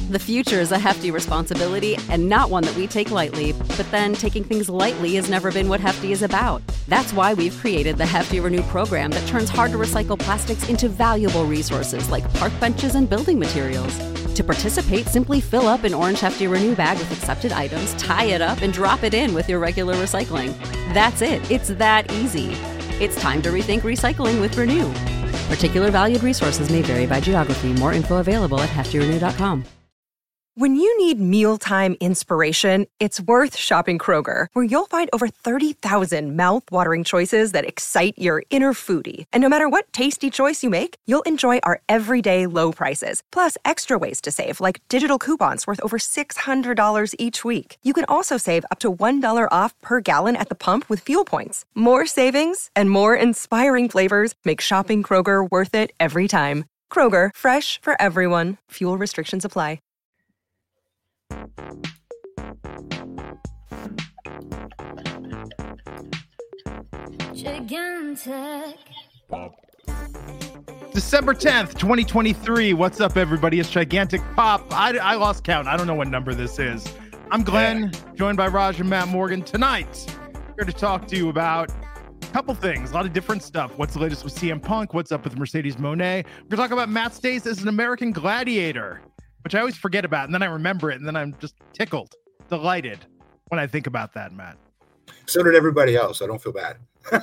The future is a hefty responsibility and not one that we take lightly, but then taking things lightly has never been what Hefty is about. That's why we've created the Hefty Renew program that turns hard-to-recycle plastics into valuable resources like park benches and building materials. To participate, simply fill up an orange Hefty Renew bag with accepted items, tie it up, and drop it in with your regular recycling. That's it. It's that easy. It's time to rethink recycling with Renew. Particular valued resources may vary by geography. More info available at heftyrenew.com. When you need mealtime inspiration, it's worth shopping Kroger, where you'll find over 30,000 mouth-watering choices that excite your inner foodie. And no matter what tasty choice you make, you'll enjoy our everyday low prices, plus extra ways to save, like digital coupons worth over $600 each week. You can also save up to $1 off per gallon at the pump with fuel points. More savings and more inspiring flavors make shopping Kroger worth it every time. Kroger, fresh for everyone. Fuel restrictions apply. Gigantic. December 10th, 2023. What's up, everybody? It's Gigantic Pop. I lost count. I don't know what number this is. I'm Glenn, joined by Raj and Matt Morgan. Tonight, here to talk to you about a couple things, a lot of different stuff. What's the latest with CM Punk? What's up with Mercedes Moné? We're going to talk about Matt Stace as an American Gladiator, which I always forget about, and then I remember it, and then I'm just tickled, delighted when I think about that, Matt. So did everybody else. I don't feel bad.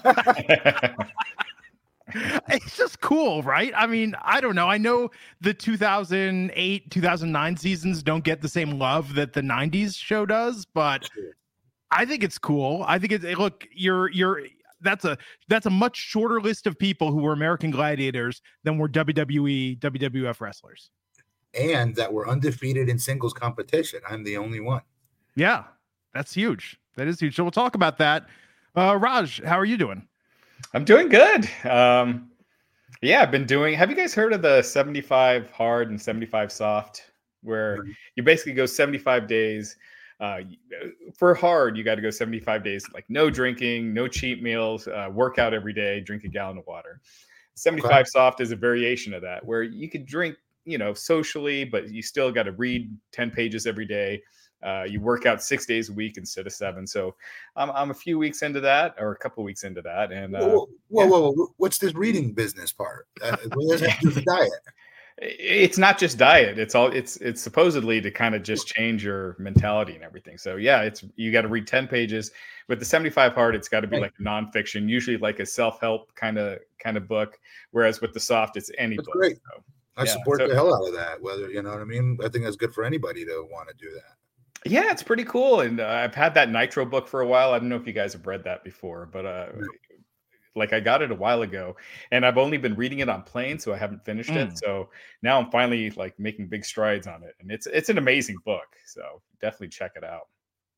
It's just cool, right? I mean, I don't know. I know the 2008, 2009 seasons don't get the same love that the 90s show does, but I think it's cool. I think look, that's a much shorter list of people who were American Gladiators than were WWE, WWF wrestlers. And that were undefeated in singles competition. I'm the only one. Yeah, that's huge. That is huge. So we'll talk about that. Raj, how are you doing? I'm doing good. Yeah, I've been doing. Have you guys heard of the 75 hard and 75 soft, where you basically go 75 days? For hard, you got to go 75 days, like no drinking, no cheat meals, work out every day, drink a gallon of water. 75 soft is a variation of that, where you could drink, socially, but you still got to read 10 pages every day. You work out 6 days a week instead of 7. So I'm a few weeks into that, or a couple of weeks into that. And whoa. What's this reading business part? What does that do with diet? It's not just diet. It's supposedly to kind of just change your mentality and everything. So yeah, you got to read 10 pages. With the 75 hard, it's got to be like nonfiction, usually like a self-help kind of book. Whereas with the soft, it's any book. Great. So, I support the hell out of that. Whether you know what I mean. I think that's good for anybody to want to do that. Yeah, it's pretty cool. And I've had that Nitro book for a while. I don't know if you guys have read that before, but like I got it a while ago, and I've only been reading it on plane, so I haven't finished it. So now I'm finally like making big strides on it, and it's an amazing book. So definitely check it out.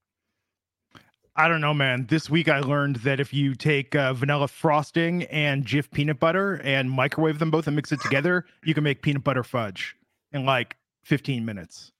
I don't know, man. This week I learned that if you take vanilla frosting and Jif peanut butter and microwave them both and mix it together, you can make peanut butter fudge in like 15 minutes.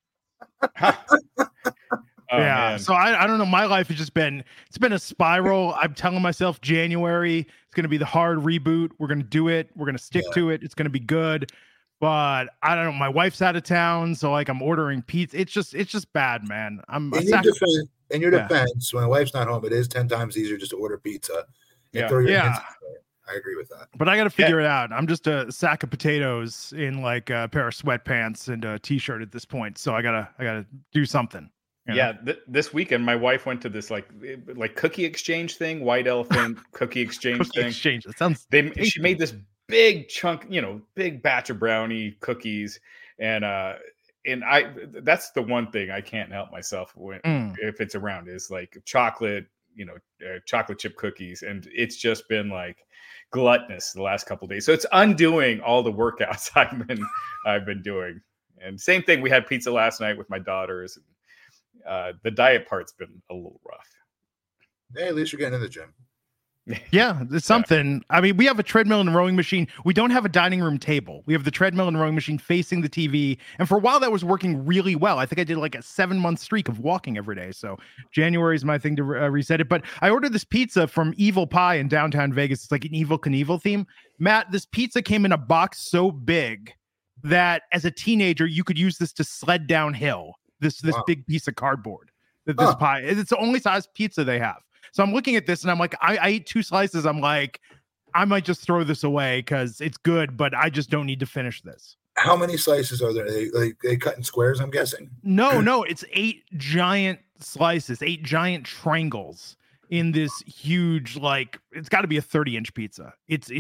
Man. So I don't know. My life has just been a spiral. I'm telling myself January it's going to be the hard reboot. We're going to do it. We're going to stick to it. It's going to be good. But I don't know. My wife's out of town, so like I'm ordering pizza. It's just bad, man. In your defense, when my wife's not home, it is 10 times easier just to order pizza. I agree with that. But I got to figure it out. I'm just a sack of potatoes in like a pair of sweatpants and a t-shirt at this point. So I gotta do something. Yeah, this weekend my wife went to this like cookie exchange thing, white elephant cookie exchange thing. Exchange. That sounds. She made this big chunk, big batch of brownie cookies, and that's the one thing I can't help myself when if it's around is like chocolate, chocolate chip cookies, and it's just been like gluttonous the last couple of days. So it's undoing all the workouts I've been doing. And same thing, we had pizza last night with my daughters. The diet part's been a little rough. Hey, at least you're getting in the gym. Yeah, it's something. I mean, we have a treadmill and a rowing machine. We don't have a dining room table. We have the treadmill and rowing machine facing the TV. And for a while, that was working really well. I think I did like a 7-month streak of walking every day. So January is my thing to reset it. But I ordered this pizza from Evil Pie in downtown Vegas. It's like an Evel Knievel theme. Matt, this pizza came in a box so big that as a teenager you could use this to sled downhill. This big piece of cardboard. This pie. It's the only size pizza they have. So I'm looking at this and I'm like, I ate 2 slices. I'm like, I might just throw this away because it's good, but I just don't need to finish this. How many slices are there? They cut in squares, I'm guessing? No, it's 8 giant slices, 8 giant triangles in this huge, like, it's got to be a 30-inch pizza. It's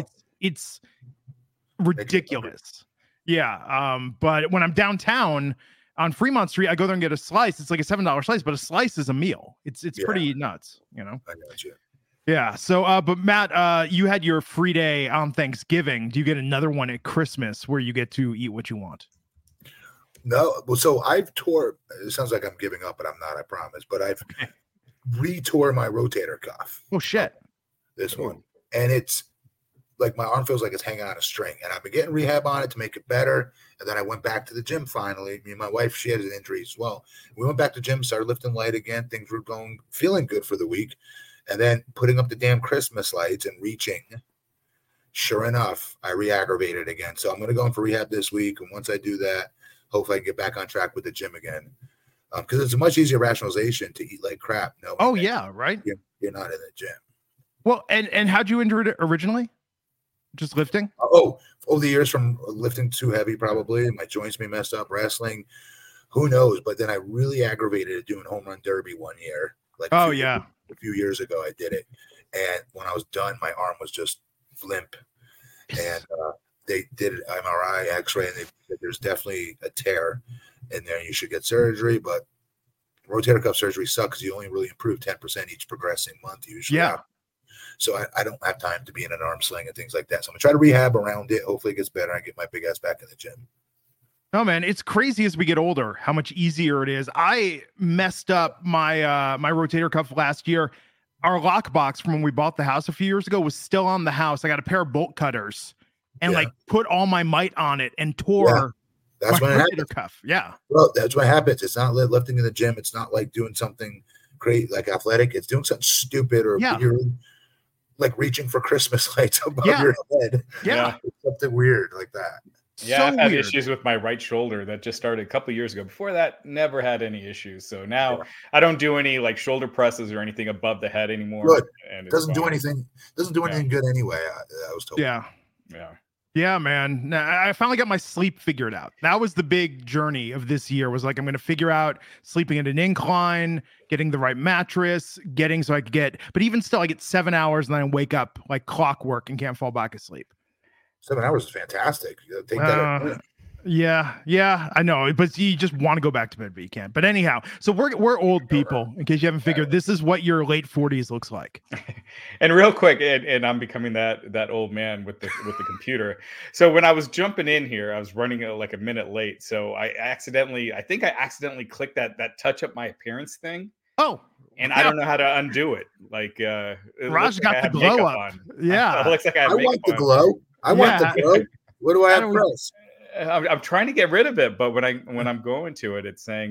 ridiculous. Yeah. But when I'm downtown on Fremont Street, I go there and get a slice. It's like a $7 slice, but a slice is a meal. It's pretty nuts, you know? I got you. Yeah. So, but Matt, you had your free day on Thanksgiving. Do you get another one at Christmas where you get to eat what you want? No. Well, so I've tore, it sounds like I'm giving up, but I'm not, I promise. But I've re-tore my rotator cuff. Oh, shit. This one. And it's like my arm feels like it's hanging on a string. And I've been getting rehab on it to make it better. And then I went back to the gym finally. Me and my wife, she had an injury as well. We went back to the gym, started lifting light again. Things were feeling good for the week. And then putting up the damn Christmas lights and reaching, sure enough, I re-aggravated again. So I'm going to go in for rehab this week. And once I do that, hopefully I can get back on track with the gym again. Because it's a much easier rationalization to eat like crap. No. Oh, yeah, right? You're not in the gym. Well, and how'd you injure it originally? Just lifting? Oh, over the years from lifting too heavy, probably. My joints be messed up, wrestling. Who knows? But then I really aggravated it doing home run derby one year. Like a few years ago, I did it. And when I was done, my arm was just limp. And they did an MRI, X-ray, and they said there's definitely a tear in there. You should get surgery. But rotator cuff surgery sucks because you only really improve 10% each progressing month usually. Yeah. So I don't have time to be in an arm sling and things like that. So I'm going to try to rehab around it. Hopefully it gets better. I get my big ass back in the gym. Oh man, it's crazy as we get older how much easier it is. I messed up my my rotator cuff last year. Our lockbox from when we bought the house a few years ago was still on the house. I got a pair of bolt cutters and like put all my might on it and tore that's my when rotator cuff. Yeah. Well, that's what happens. It's not lifting in the gym. It's not like doing something great like athletic. It's doing something stupid or you're like reaching for Christmas lights above your head. Yeah. It's something weird like that. Yeah, I've had issues with my right shoulder that just started a couple of years ago. Before that, never had any issues. So now I don't do any like shoulder presses or anything above the head anymore. Good. And doesn't do anything good anyway. I was told. Yeah, man. Now, I finally got my sleep figured out. That was the big journey of this year. Was like I'm going to figure out sleeping at an incline, getting the right mattress, so I could get. But even still, I get 7 hours and then I wake up like clockwork and can't fall back asleep. 7 hours is fantastic. Take that. Yeah, I know, but you just want to go back to bed, but you can't. But anyhow, so we're old people. In case you haven't figured, this is what your late 40s looks like. And real quick, and I'm becoming that old man with the computer. So when I was jumping in here, I was running like a minute late. So I accidentally clicked that touch up my appearance thing. Oh. And I don't know how to undo it. Like Raj got the glow up. On. Yeah. It looks like I want the glow. I want the glow. What do I have to press? I'm trying to get rid of it, but when I'm going to it, it's saying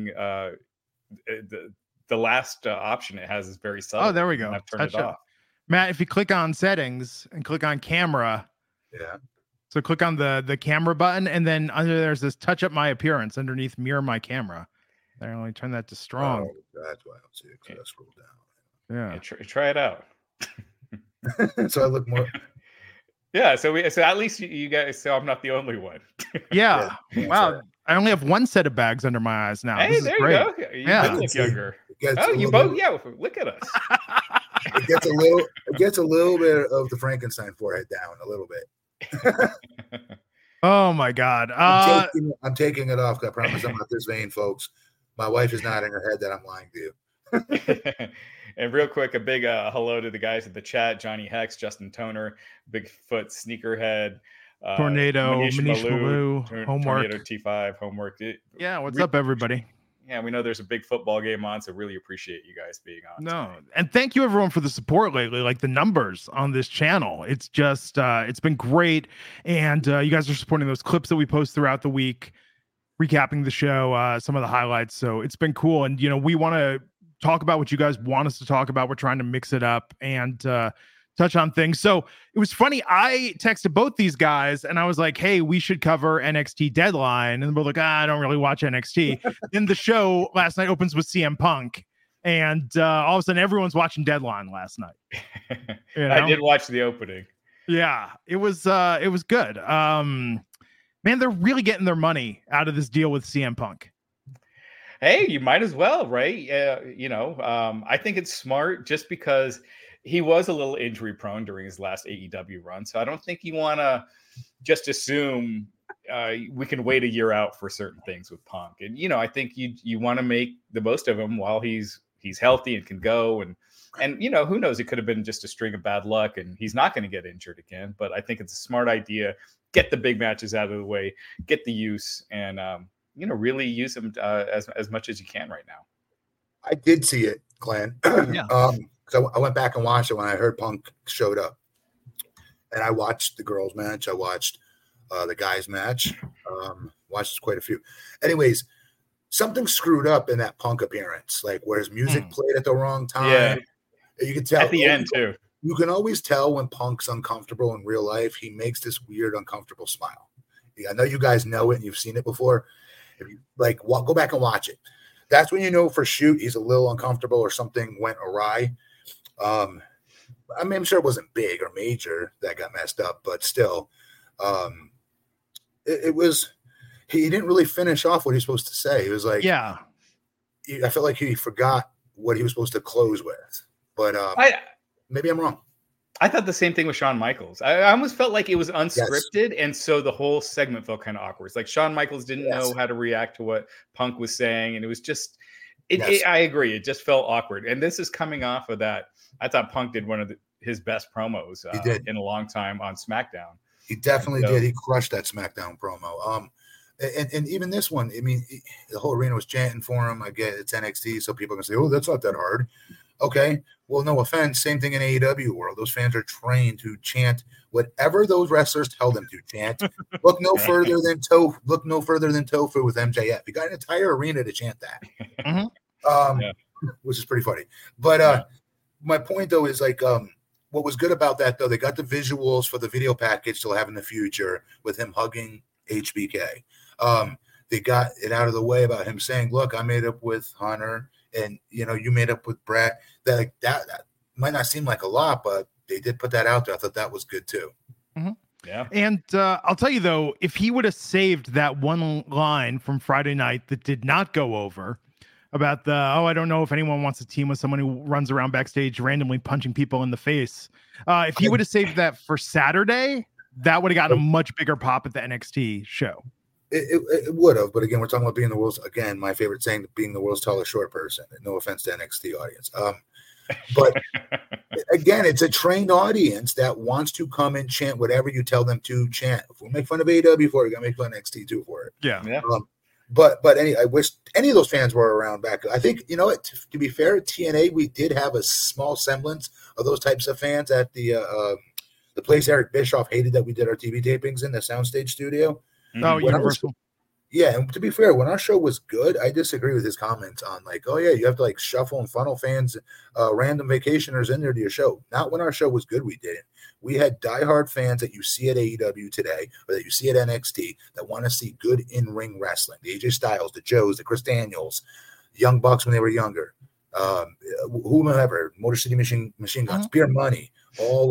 the last option it has is very subtle. Oh, there we go. I've turned it off. Matt, if you click on settings and click on camera, so click on the camera button, and then under there's this touch up my appearance underneath mirror my camera. There, let me turn that to strong. Oh, that's why I don't see it. So I scroll down. Yeah, try it out. So I look more. Yeah, so at least you guys, so I'm not the only one. Yeah. Wow. Right. I only have one set of bags under my eyes now. Hey, there you go. You look younger. You both. Yeah, look at us. It gets a little bit of the Frankenstein forehead down a little bit. Oh my God. I'm taking it off. I promise I'm not this vain, folks. My wife is nodding her head that I'm lying to you. And real quick, a big hello to the guys at the chat: Johnny Hex, Justin Toner, Bigfoot Sneakerhead, Tornado, Manish Malou, Homework, Tornado T5, Homework. Yeah, what's up, everybody? Yeah, we know there's a big football game on, so really appreciate you guys being on. No, and thank you everyone for the support lately. Like the numbers on this channel, it's just it's been great, and you guys are supporting those clips that we post throughout the week, recapping the show, some of the highlights. So it's been cool, and we want to talk about what you guys want us to talk about. We're trying to mix it up and touch on things. So it was funny. I texted both these guys and I was like, hey, we should cover NXT Deadline. And we're like, I don't really watch NXT. Then the show last night opens with CM Punk. And all of a sudden, everyone's watching Deadline last night. You know? I did watch the opening. Yeah, it was good. Man, they're really getting their money out of this deal with CM Punk. Hey, you might as well, right? I think it's smart just because he was a little injury prone during his last AEW run. So I don't think you want to just assume we can wait a year out for certain things with Punk. And, I think you want to make the most of him while he's healthy and can go. And who knows, it could have been just a string of bad luck and he's not going to get injured again. But I think it's a smart idea. Get the big matches out of the way, get the use, and, really use them as much as you can right now. I did see it, Glenn. Yeah. So I went back and watched it when I heard Punk showed up. And I watched the girls' match. I watched the guys' match. Watched quite a few. Anyways, something screwed up in that Punk appearance, like where his music played at the wrong time. Yeah. You can tell at the end too. You can always tell when Punk's uncomfortable in real life. He makes this weird, uncomfortable smile. I know you guys know it and you've seen it before. If you go back and watch it. That's when you know for shoot he's a little uncomfortable or something went awry. I'm sure it wasn't big or major that got messed up, but still, it was. He didn't really finish off what he was supposed to say. He was like, I felt like he forgot what he was supposed to close with. But maybe I'm wrong. I thought the same thing with Shawn Michaels. I almost felt like it was unscripted, and so the whole segment felt kind of awkward. It's like Shawn Michaels didn't know how to react to what Punk was saying, and it was just I agree. It just felt awkward. And this is coming off of that. I thought Punk did one of his best promos in a long time on SmackDown. He definitely did. He crushed that SmackDown promo. And even this one, I mean, the whole arena was chanting for him. I get it's NXT, so people can say, "Oh, that's not that hard." Okay, well, no offense. Same thing in AEW world. Those fans are trained to chant whatever those wrestlers tell them to chant. Look no further than Tofu with MJF. You got an entire arena to chant that, which is pretty funny. But my point though is what was good about that though, they got the visuals for the video package they'll have in the future with him hugging HBK. They got it out of the way about him saying, "Look, I made up with Hunter, and you made up with Brett." That might not seem like a lot, but they did put that out there. I thought that was good too. Mm-hmm. Yeah. And I'll tell you though, if he would have saved that one line from Friday night that did not go over about I don't know if anyone wants to team with someone who runs around backstage randomly punching people in the face. If he would have saved that for Saturday, that would have gotten a much bigger pop at the NXT show. It would have, but again, we're talking about being the world's, again, my favorite saying, being the world's tallest short person. No offense to NXT audience. But again, it's a trained audience that wants to come and chant whatever you tell them to chant. If we make fun of AEW for it, you got to make fun of NXT too for it. Yeah. But I wish any of those fans were around back. I think, to be fair, TNA, we did have a small semblance of those types of fans at the place Eric Bischoff hated that we did our TV tapings in, the Soundstage studio. Oh, Universal. And to be fair, when our show was good, I disagree with his comments on you have to shuffle and funnel fans, random vacationers in there to your show. Not when our show was good, we didn't. We had diehard fans that you see at AEW today or that you see at NXT that want to see good in-ring wrestling. The AJ Styles, the Joes, the Chris Daniels, the Young Bucks when they were younger, whomever, Motor City Machine Guns, Beer Money, all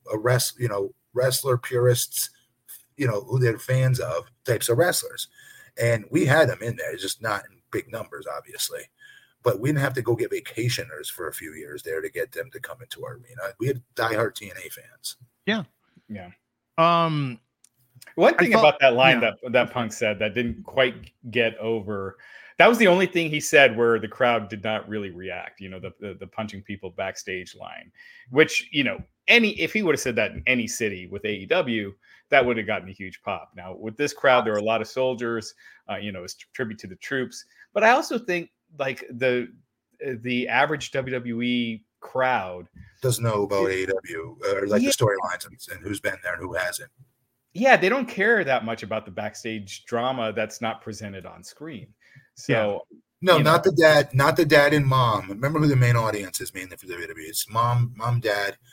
wrestler purists, who they're fans of, types of wrestlers. And we had them in there, it's just not in big numbers, obviously. But we didn't have to go get vacationers for a few years there to get them to come into our arena. We had diehard TNA fans. Yeah. Yeah. One thing about that line that Punk said that didn't quite get over, that was the only thing he said where the crowd did not really react, the punching people backstage line, which, if he would have said that in any city with AEW, that would have gotten a huge pop. Now with this crowd, there are a lot of soldiers, it's tribute to the troops. But I also think the average WWE crowd doesn't know about AEW or the storylines and who's been there and who hasn't. Yeah, they don't care that much about the backstage drama that's not presented on screen. So not the dad and mom. Remember who the main audience is mainly for WWE. It's mom, dad,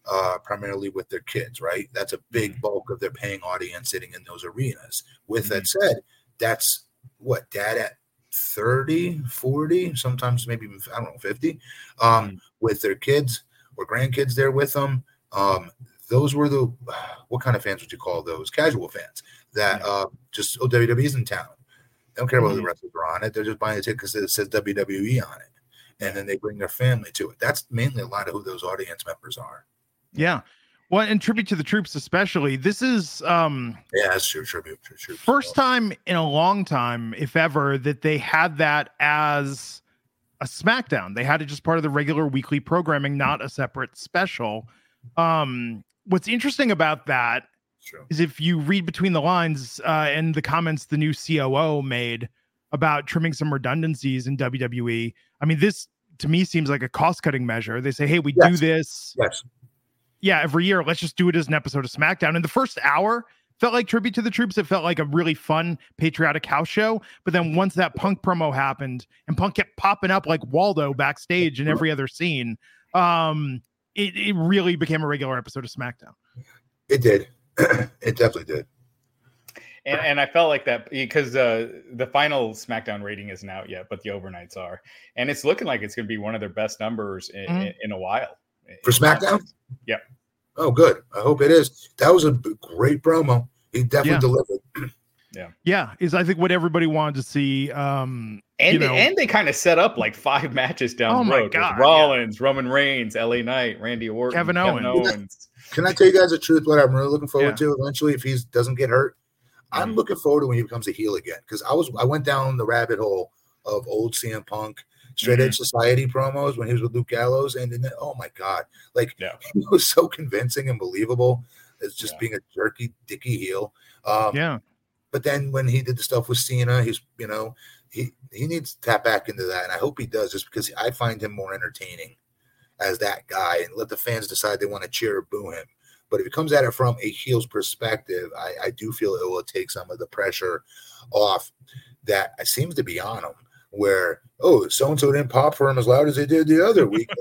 primarily with their kids, right? That's a big bulk of their paying audience sitting in those arenas. With that said, that's what, dad at 30, 40, sometimes maybe, I don't know, 50, with their kids or grandkids there with them. Those were the, what kind of fans would you call those? Casual fans that just, WWE's in town. They don't care about the wrestlers are on it. They're just buying a ticket because it says WWE on it. And then they bring their family to it. That's mainly a lot of who those audience members are. Yeah. Well, and tribute to the troops, especially. This is that's true. Tribute to troops. First time in a long time, if ever, that they had that as a SmackDown. They had it just part of the regular weekly programming, not a separate special. What's interesting about that is if you read between the lines and the comments the new COO made about trimming some redundancies in WWE. I mean, this to me seems like a cost-cutting measure. They say, hey, we do this. Yes. Yeah, every year, let's just do it as an episode of SmackDown. And the first hour felt like tribute to the troops. It felt like a really fun, patriotic house show. But then once that Punk promo happened and Punk kept popping up like Waldo backstage in every other scene, it really became a regular episode of SmackDown. It did. It definitely did. And I felt like that because the final SmackDown rating isn't out yet, but the overnights are. And it's looking like it's going to be one of their best numbers in a while. For SmackDown? Yeah. Oh, good. I hope it is. That was a great promo. He definitely delivered. Yeah. Is I think what everybody wanted to see. And they kind of set up like 5 matches down the road. My God, Rollins, Roman Reigns, LA Knight, Randy Orton, Kevin Owens. Can I tell you guys the truth? What I'm really looking forward to eventually, if he doesn't get hurt, I'm looking forward to when he becomes a heel again. Because I went down the rabbit hole of old CM Punk, Straight Edge Society promos when he was with Luke Gallows, and then oh my God, he was so convincing and believable as just being a jerky, dicky heel. But then when he did the stuff with Cena, he's he needs to tap back into that, and I hope he does, just because I find him more entertaining as that guy, and let the fans decide they want to cheer or boo him. But if he comes at it from a heel's perspective, I do feel it will take some of the pressure off that seems to be on him. Where so-and-so didn't pop for him as loud as they did the other week.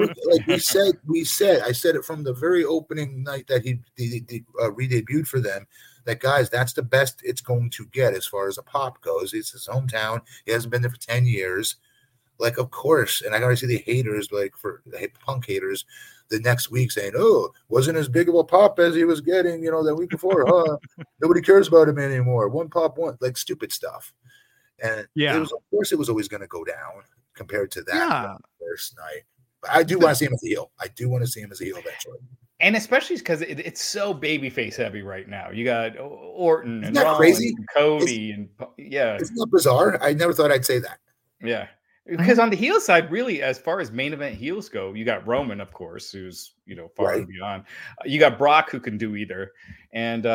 I said it from the very opening night that he re-debuted for them, that guys, that's the best it's going to get as far as a pop goes. It's his hometown. He hasn't been there for 10 years. Of course, and I gotta see the haters, for the Punk haters, the next week saying, wasn't as big of a pop as he was getting, the week before. Nobody cares about him anymore. One pop, stupid stuff. And of course, it was always going to go down compared to that first night. But I do want to see him as a heel. I do want to see him as a heel eventually. And especially because it's so babyface heavy right now. You got Orton and Rollins crazy? And Cody Isn't that bizarre? I never thought I'd say that. Yeah. Because on the heel side, really, as far as main event heels go, you got Roman, of course, who's far and beyond. You got Brock, who can do either, and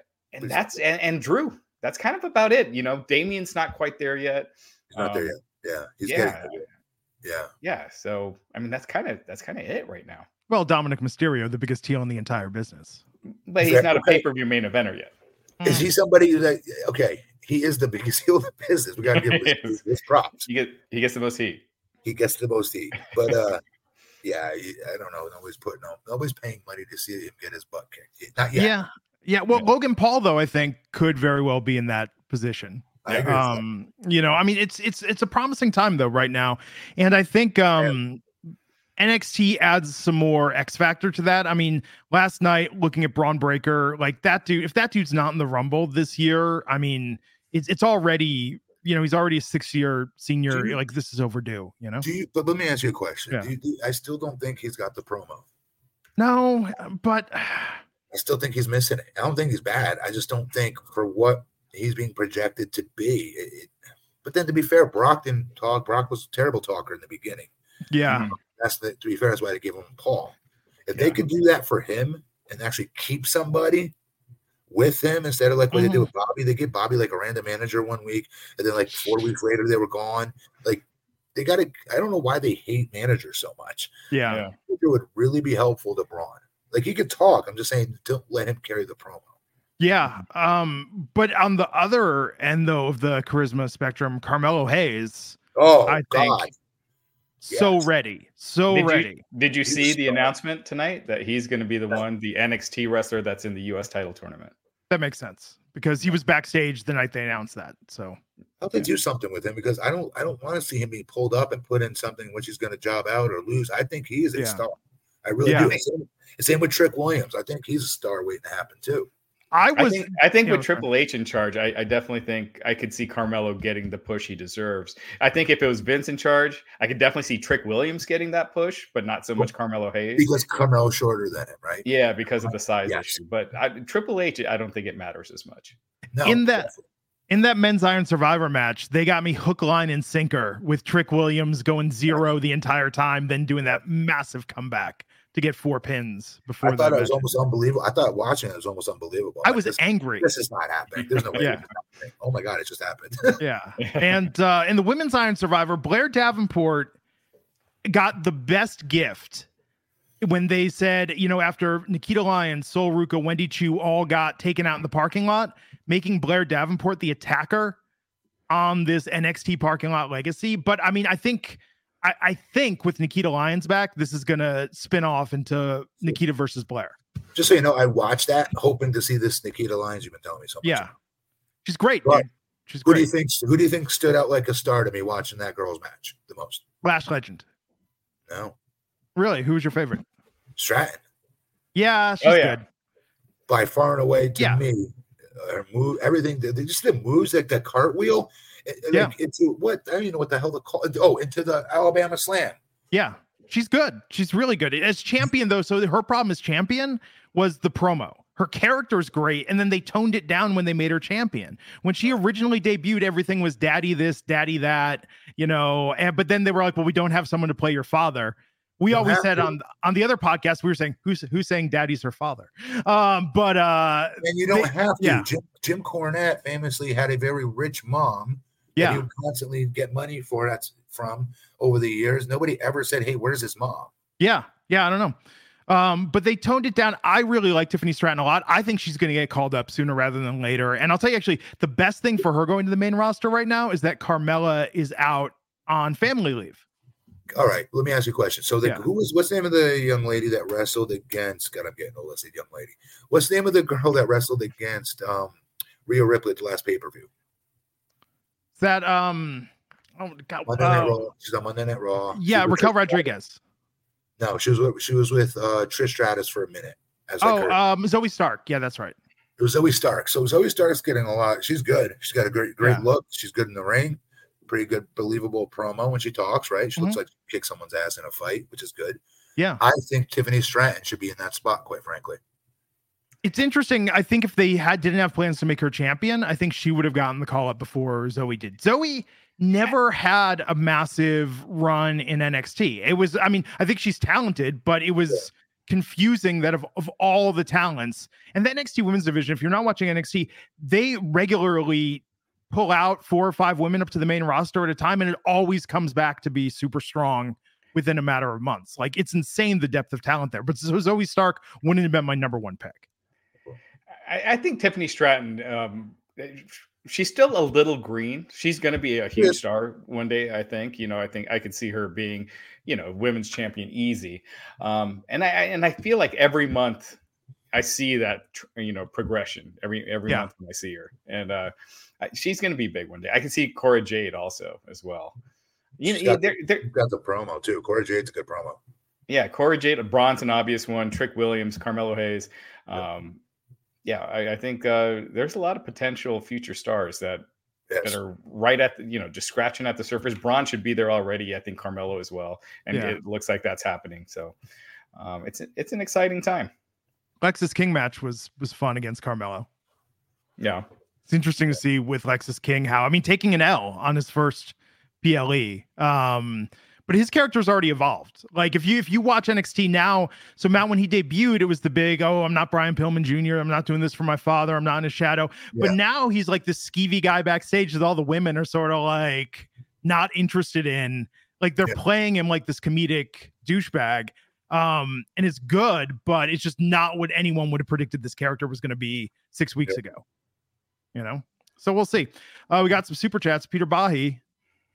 Drew. That's kind of about it. Damien's not quite there yet. He's not there yet. Yeah, he's getting there. Yeah. So I mean, that's kind of it right now. Well, Dominic Mysterio, the biggest heel in the entire business, but he's not a pay-per-view main eventer yet. Is he somebody that? Okay, he is the biggest heel in the business. We got to give him his props. He gets the most heat. He gets the most heat, but I don't know. Nobody's paying money to see him get his butt kicked. Not yet. Yeah. Well, Logan Paul, though, I think could very well be in that position. I agree with that. I mean, it's a promising time though right now, and I think NXT adds some more X factor to that. I mean, last night looking at Braun Breaker, that dude, if that dude's not in the Rumble this year, I mean, it's already, he's already a 6-year senior. This is overdue. But let me ask you a question. I still don't think he's got the promo. No, but I still think he's missing it. I don't think he's bad. I just don't think for what he's being projected to be. But then to be fair, Brock didn't talk. Brock was a terrible talker in the beginning. Yeah. To be fair, that's why they gave him Paul. If they could do that for him and actually keep somebody with him instead of what they did with Bobby, they get Bobby a random manager 1 week, and then 4 weeks later they were gone. They got to. I don't know why they hate managers so much. Yeah. I think it would really be helpful to Braun. He could talk. I'm just saying, don't let him carry the promo. Yeah. But on the other end, though, of the charisma spectrum, Carmelo Hayes. Oh, I God. think So Yes. ready. So ready. Did you He's see a the star. announcement tonight that he's going to be the NXT wrestler that's in the US title tournament? That makes sense because he was backstage the night they announced that. So I'll have to do something with him because I don't want to see him be pulled up and put in something which he's going to job out or lose. I think he is a star. I really do. Same with Trick Williams. I think he's a star waiting to happen too. I think with Triple H in charge, I definitely think I could see Carmelo getting the push he deserves. I think if it was Vince in charge, I could definitely see Trick Williams getting that push, but not so much Carmelo Hayes. Because Carmelo's shorter than him, right? Yeah, because of the size issue. But Triple H, I don't think it matters as much. No, in that men's Iron Survivor match, they got me hook, line, and sinker with Trick Williams going 0 the entire time, then doing that massive comeback to get 4 pins before. I thought it was almost unbelievable. I thought watching it was almost unbelievable. I was angry. This is not happening. There's no way. Yeah. Oh my God, it just happened. Yeah. And in the women's Iron Survivor, Blair Davenport got the best gift when they said, after Nikita Lyons, Sol Ruka, Wendy Chu all got taken out in the parking lot, making Blair Davenport the attacker on this NXT parking lot legacy. But I mean, I think with Nikita Lyons back, this is going to spin off into Nikita versus Blair. Just so you know, I watched that hoping to see this Nikita Lyons. You've been telling me so much. Yeah. She's great. But she's who great. do you think stood out like a star to me watching that girls match the most? Lash Legend. No. Really? Who was your favorite? Stratton. Yeah, she's good. By far and away to me. Her move, everything. They just the moves like the cartwheel. Into what? I don't even know what the hell to call it. Oh, into the Alabama Slam. Yeah, she's good. She's really good as champion, though. So her problem as champion was the promo. Her character's great, and then they toned it down when they made her champion. When she originally debuted, everything was daddy this, daddy that, but then they were like, well, we don't have someone to play your father. We always said on the other podcast, we were saying who's saying daddy's her father. And you don't have to. Yeah. Jim Cornette famously had a very rich mom. Yeah, he would constantly get money from over the years. Nobody ever said, "Hey, where's his mom?" Yeah, I don't know. But they toned it down. I really like Tiffany Stratton a lot. I think she's going to get called up sooner rather than later. And I'll tell you, actually, the best thing for her going to the main roster right now is that Carmella is out on family leave. All right, let me ask you a question. So, what's the name of the young lady that wrestled against? God, I'm getting old. Let's say young lady. What's the name of the girl that wrestled against Rhea Ripley at the last pay per view? That oh God, she's on Monday Night Raw. Yeah, Raquel Rodriguez. No, she was with Trish Stratus for a minute. Zoe Stark. Yeah, that's right. It was Zoe Stark. So Zoe Stark's getting a lot. She's good. She's got a great look. She's good in the ring. Pretty good, believable promo when she talks. Right, she looks like she kicked someone's ass in a fight, which is good. Yeah, I think Tiffany Stratton should be in that spot. Quite frankly. It's interesting. I think if they didn't have plans to make her champion, I think she would have gotten the call up before Zoe did. Zoe never had a massive run in NXT. It was, I think she's talented, but it was confusing that of all the talents and the NXT women's division, if you're not watching NXT, they regularly pull out 4 or 5 women up to the main roster at a time. And it always comes back to be super strong within a matter of months. Like, it's insane, the depth of talent there, but Zoe Stark wouldn't have been my number 1 pick. I think Tiffany Stratton, she's still a little green. She's going to be a huge star one day, I think. I think I could see her being, women's champion easy. And I feel like every month I see that, progression every month when I see her. And she's going to be big one day. I can see Cora Jade also as well. She's got the promo too. Cora Jade's a good promo. Yeah, Cora Jade, Braun's an obvious one. Trick Williams, Carmelo Hayes. I think there's a lot of potential future stars that are right at just scratching at the surface. Braun should be there already. I think Carmelo as well, and it looks like that's happening. So it's an exciting time. Lexis King match was fun against Carmelo. Yeah, it's interesting to see with Lexis King how taking an L on his first PLE. But his character's already evolved. Like if you watch NXT now, so Matt, when he debuted, it was the big, I'm not Brian Pillman Jr. I'm not doing this for my father. I'm not in his shadow. Yeah. But now he's like this skeevy guy backstage that all the women are sort of like not interested in. Like they're playing him like this comedic douchebag. And it's good, but it's just not what anyone would have predicted this character was going to be 6 weeks ago. So we'll see. We got some super chats. Peter Bahi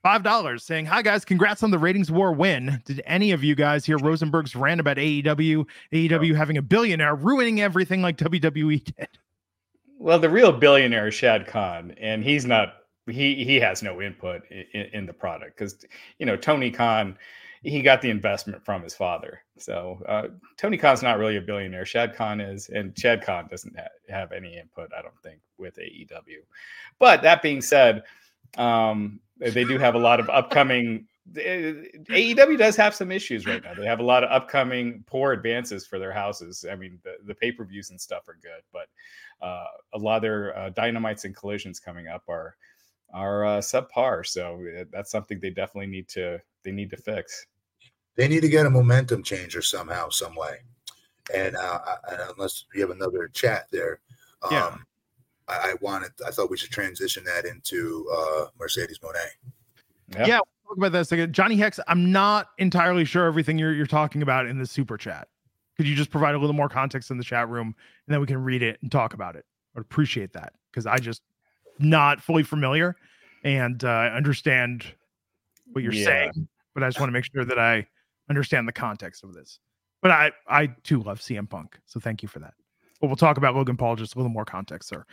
$5 saying, "Hi guys, congrats on the ratings war win. Did any of you guys hear Rosenberg's rant about AEW? AEW having a billionaire ruining everything like WWE did." Well, the real billionaire is Shad Khan, and he's not. He has no input in the product because Tony Khan, he got the investment from his father. So Tony Khan's not really a billionaire. Shad Khan is, and Shad Khan doesn't have any input, I don't think, with AEW. But that being said, they do have a lot of upcoming. AEW does have some issues right now. They have a lot of upcoming poor advances for their houses. I mean, the pay-per-views and stuff are good, but a lot of their dynamites and collisions coming up are subpar. So that's something they definitely need to fix. They need to get a momentum changer somehow, some way. And unless you have another chat there, I thought we should transition that into Mercedes Moné. Yeah, we'll talk about this again. Johnny Hex, I'm not entirely sure everything you're talking about in the super chat. Could you just provide a little more context in the chat room, and then we can read it and talk about it? I'd appreciate that, because I just not fully familiar and understand what you're saying, but I just want to make sure that I understand the context of this. But I too love CM Punk, so thank you for that. But we'll talk about Logan Paul just a little more context, sir.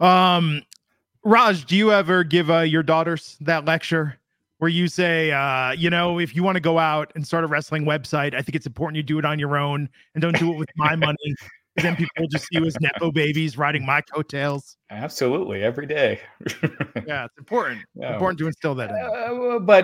Raj, do you ever give your daughters that lecture where you say, if you want to go out and start a wrestling website, I think it's important you do it on your own and don't do it with my money? Then people will just see you as Nepo babies riding my coattails. Absolutely, every day. Yeah, it's important. It's important to instill that in. But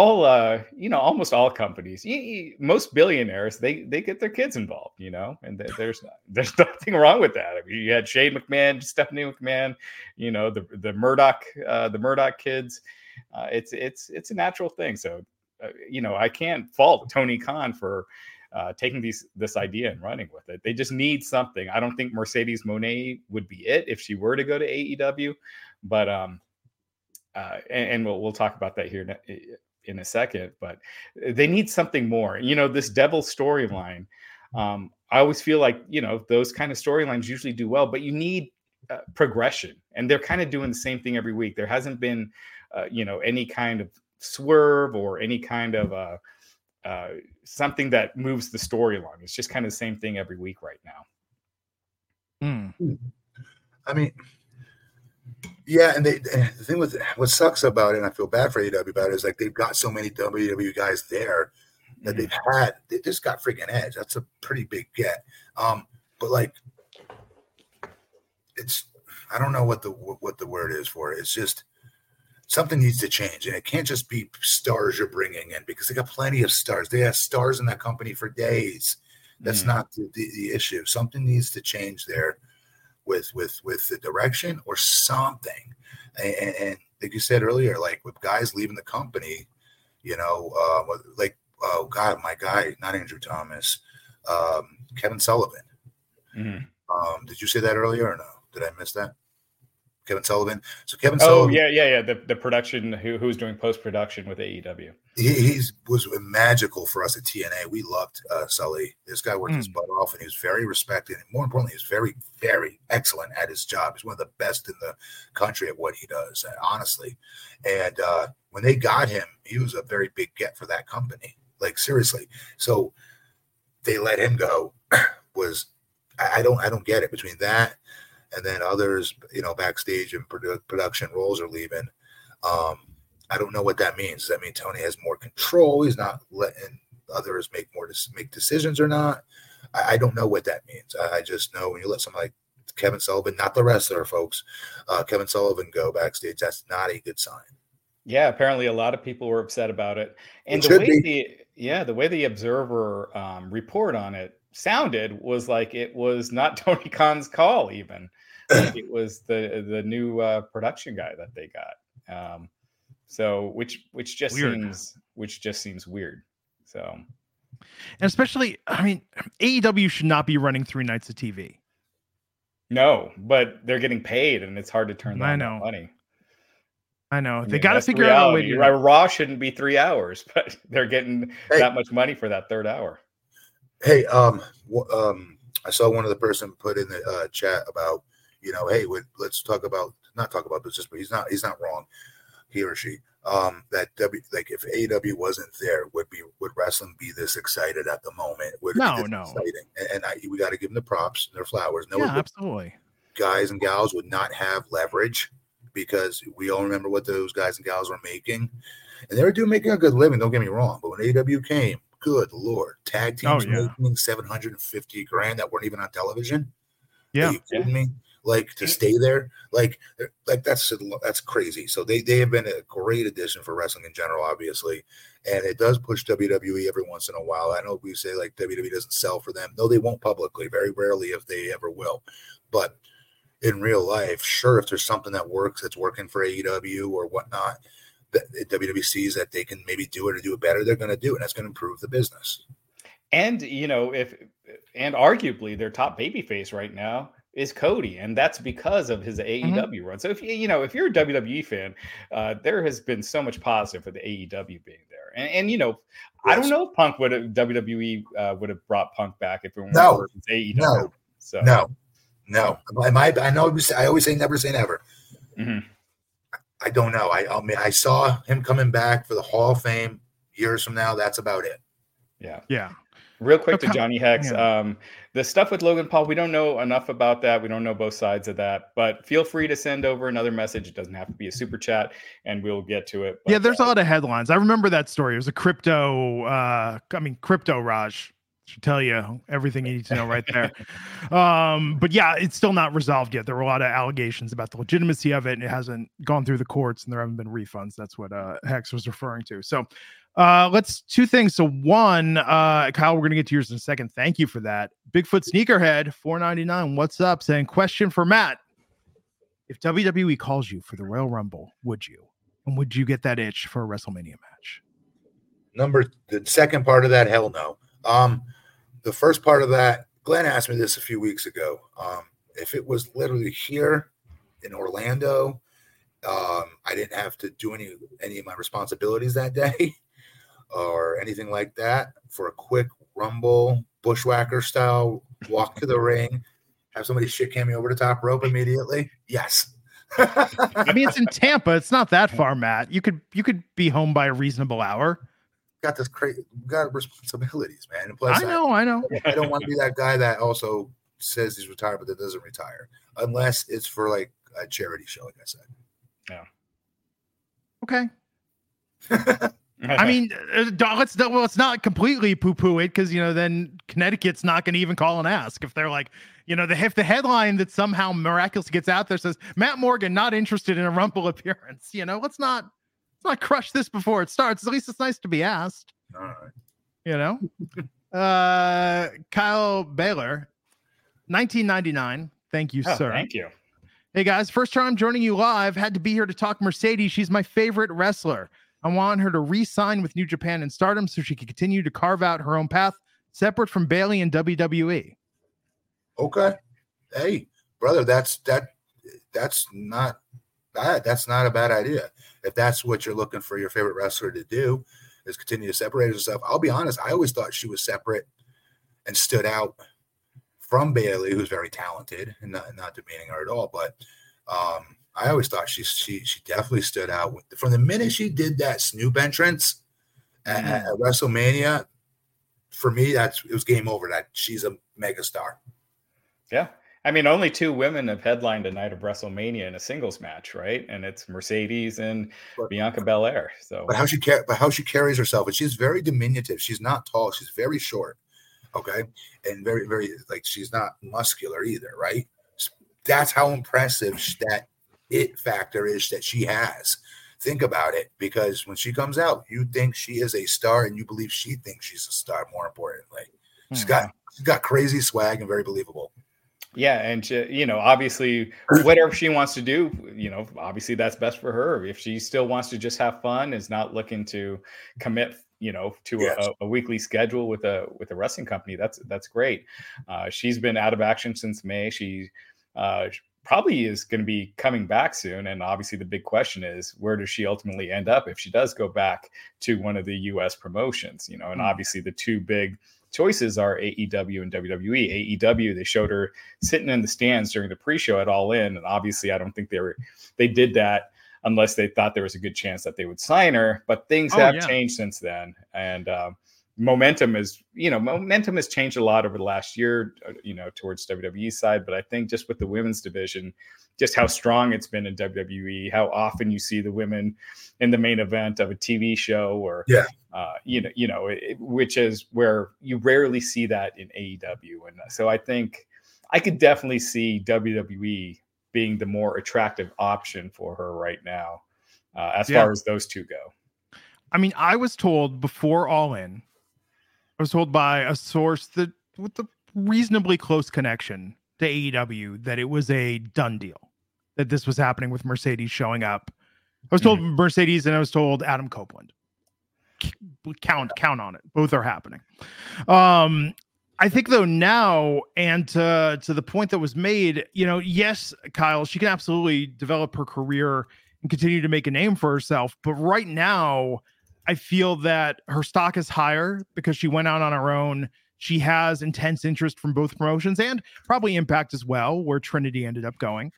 almost all companies, most billionaires, they get their kids involved. And there's nothing wrong with that. I mean, you had Shane McMahon, Stephanie McMahon, the Murdoch kids. It's a natural thing. So, I can't fault Tony Khan for taking this idea and running with it. They just need something. I don't think Mercedes Moné would be it if she were to go to AEW, but and we'll talk about that here in a second. But they need something more. This devil storyline. I always feel like those kind of storylines usually do well, but you need progression, and they're kind of doing the same thing every week. There hasn't been any kind of swerve or any kind of something that moves the story along. It's just kind of the same thing every week right now. I mean, yeah, and the thing with what sucks about it, and I feel bad for AEW about it, is like they've got so many WWE guys there that they just got freaking edge. That's a pretty big get. But like, I don't know what the word is for it. It's just something needs to change, and it can't just be stars you're bringing in, because they got plenty of stars. They have stars in that company for days. That's not the issue. Something needs to change there with the direction or something. And like you said earlier, like with guys leaving the company, my guy, not Andrew Thomas, Kevin Sullivan. Did you say that earlier or no? Did I miss that? Kevin Sullivan. So Kevin Sullivan. Oh, yeah. The production who's doing post-production with AEW. He was magical for us at TNA. We loved Sully. This guy worked his butt off, and he was very respected. And more importantly, he was very, very excellent at his job. He's one of the best in the country at what he does, honestly. And when they got him, he was a very big get for that company. Like, seriously. So they let him go. I don't get it. Between that and then others, backstage and production roles are leaving. I don't know what that means. Does that mean Tony has more control? He's not letting others make decisions or not? I don't know what that means. I just know when you let somebody like Kevin Sullivan, not the wrestler, folks, Kevin Sullivan go backstage, that's not a good sign. Yeah, apparently a lot of people were upset about it. And the way the Observer report on it sounded was like it was not Tony Khan's call even. Like it was the new production guy that they got. So which just seems weird. So, and especially, I mean, AEW should not be running 3 nights of TV. No, but they're getting paid, and it's hard to turn down that money. I know. They got to figure out a way to. Raw shouldn't be 3 hours, but they're getting that much money for that third hour. Hey, I saw one of the person put in the chat about, let's not talk about this, but he's not wrong, he or she. That if AEW wasn't there, would wrestling be this excited at the moment? Would it No, be this no. exciting? And we got to give them the props, their flowers. No, Yeah, absolutely. Guys and gals would not have leverage because we all remember what those guys and gals were making, and they were making a good living. Don't get me wrong, but when AEW came, good Lord, tag teams making $750,000 that weren't even on television. Yeah, are you kidding me? Like to stay there, like that's crazy. So they have been a great addition for wrestling in general, obviously, and it does push WWE every once in a while. I know we say like WWE doesn't sell for them. No, they won't publicly. Very rarely, if they ever will. But in real life, sure, if there's something that works, that's working for AEW or whatnot, that WWE sees that they can maybe do it or do it better, they're going to do it. And that's going to improve the business. And arguably their top babyface right now is Cody, and that's because of his AEW run. So if you're a WWE fan, there has been so much positive for the AEW being there. And yes. I don't know if WWE would have brought Punk back if it weren't for AEW. No. So no. I know. I always say never say never. Mm-hmm. I don't know. I mean, I saw him coming back for the Hall of Fame years from now. That's about it. Yeah. Real quick to Johnny Hex. The stuff with Logan Paul, we don't know enough about that. We don't know both sides of that, but feel free to send over another message. It doesn't have to be a super chat, and we'll get to it. But, there's a lot of headlines. I remember that story. It was a crypto Raj should tell you everything you need to know right there. But yeah, it's still not resolved yet. There were a lot of allegations about the legitimacy of it, and it hasn't gone through the courts, and there haven't been refunds. That's what Hex was referring to. So let's two things. So one, Kyle, we're going to get to yours in a second. Thank you for that. Bigfoot Sneakerhead, $4.99. What's up? Saying, question for Matt. If WWE calls you for the Royal Rumble, would you? And would you get that itch for a WrestleMania match? The second part of that, hell no. The first part of that, Glenn asked me this a few weeks ago. If it was literally here in Orlando, I didn't have to do any of my responsibilities that day or anything like that, for a quick Rumble, Bushwhacker style walk to the ring, have somebody shit cam me over the top rope immediately. Yes. I mean, it's in Tampa. It's not that far, Matt. You could be home by a reasonable hour. Got responsibilities, man. And plus, I know. I don't want to be that guy that also says he's retired but that doesn't retire, unless it's for like a charity show, like I said. Yeah. Okay. I mean, let's not completely poo-poo it, because then Connecticut's not going to even call and ask if they're like, if the headline that somehow miraculously gets out there says Matt Morgan not interested in a Rumble appearance. Let's not crush this before it starts. At least it's nice to be asked. All right. Kyle Baylor, 1999. Thank you, sir. Thank you. Hey guys, first time joining you live. Had to be here to talk Mercedes. She's my favorite wrestler. I want her to re-sign with New Japan and Stardom so she can continue to carve out her own path separate from Bayley and WWE. Okay. Hey, brother, that's not bad. That's not a bad idea. If that's what you're looking for your favorite wrestler to do, is continue to separate herself. I'll be honest, I always thought she was separate and stood out from Bayley, who's very talented, and not demeaning her at all, but I always thought she definitely stood out from the minute she did that Snoop entrance at WrestleMania. For me, it was game over. That she's a megastar. Yeah, I mean, only two women have headlined a night of WrestleMania in a singles match, right? And it's Mercedes and Bianca Belair. So, but how she carries herself, and she's very diminutive. She's not tall. She's very short. Okay, and very, very she's not muscular either, right? That's how impressive that it factor is that she has. Think about it, because when she comes out, you think she is a star, and you believe she thinks she's a star. More importantly, she's got crazy swag and very believable. Yeah, and obviously, whatever she wants to do, obviously that's best for her. If she still wants to just have fun, is not looking to commit, to a weekly schedule with a wrestling company, that's great. She's been out of action since May. She probably is going to be coming back soon. And obviously the big question is, where does she ultimately end up if she does go back to one of the US promotions, and obviously the two big choices are AEW and WWE. AEW, they showed her sitting in the stands during the pre-show at All In. And obviously I don't think they did that unless they thought there was a good chance that they would sign her. But things have changed since then, and momentum has changed a lot over the last year, towards WWE's side. But I think just with the women's division, just how strong it's been in WWE, how often you see the women in the main event of a TV show, or which is where you rarely see that in AEW. And so I think I could definitely see WWE being the more attractive option for her right now, as far as those two go. I mean, I was told before All In, I was told by a source that with a reasonably close connection to AEW that it was a done deal, that this was happening with Mercedes showing up. I was told Mercedes, and I was told Adam Copeland. Count on it. Both are happening. I think though now, and to the point that was made, yes, Kyle, she can absolutely develop her career and continue to make a name for herself. But right now, I feel that her stock is higher because she went out on her own. She has intense interest from both promotions and probably Impact as well, where Trinity ended up going.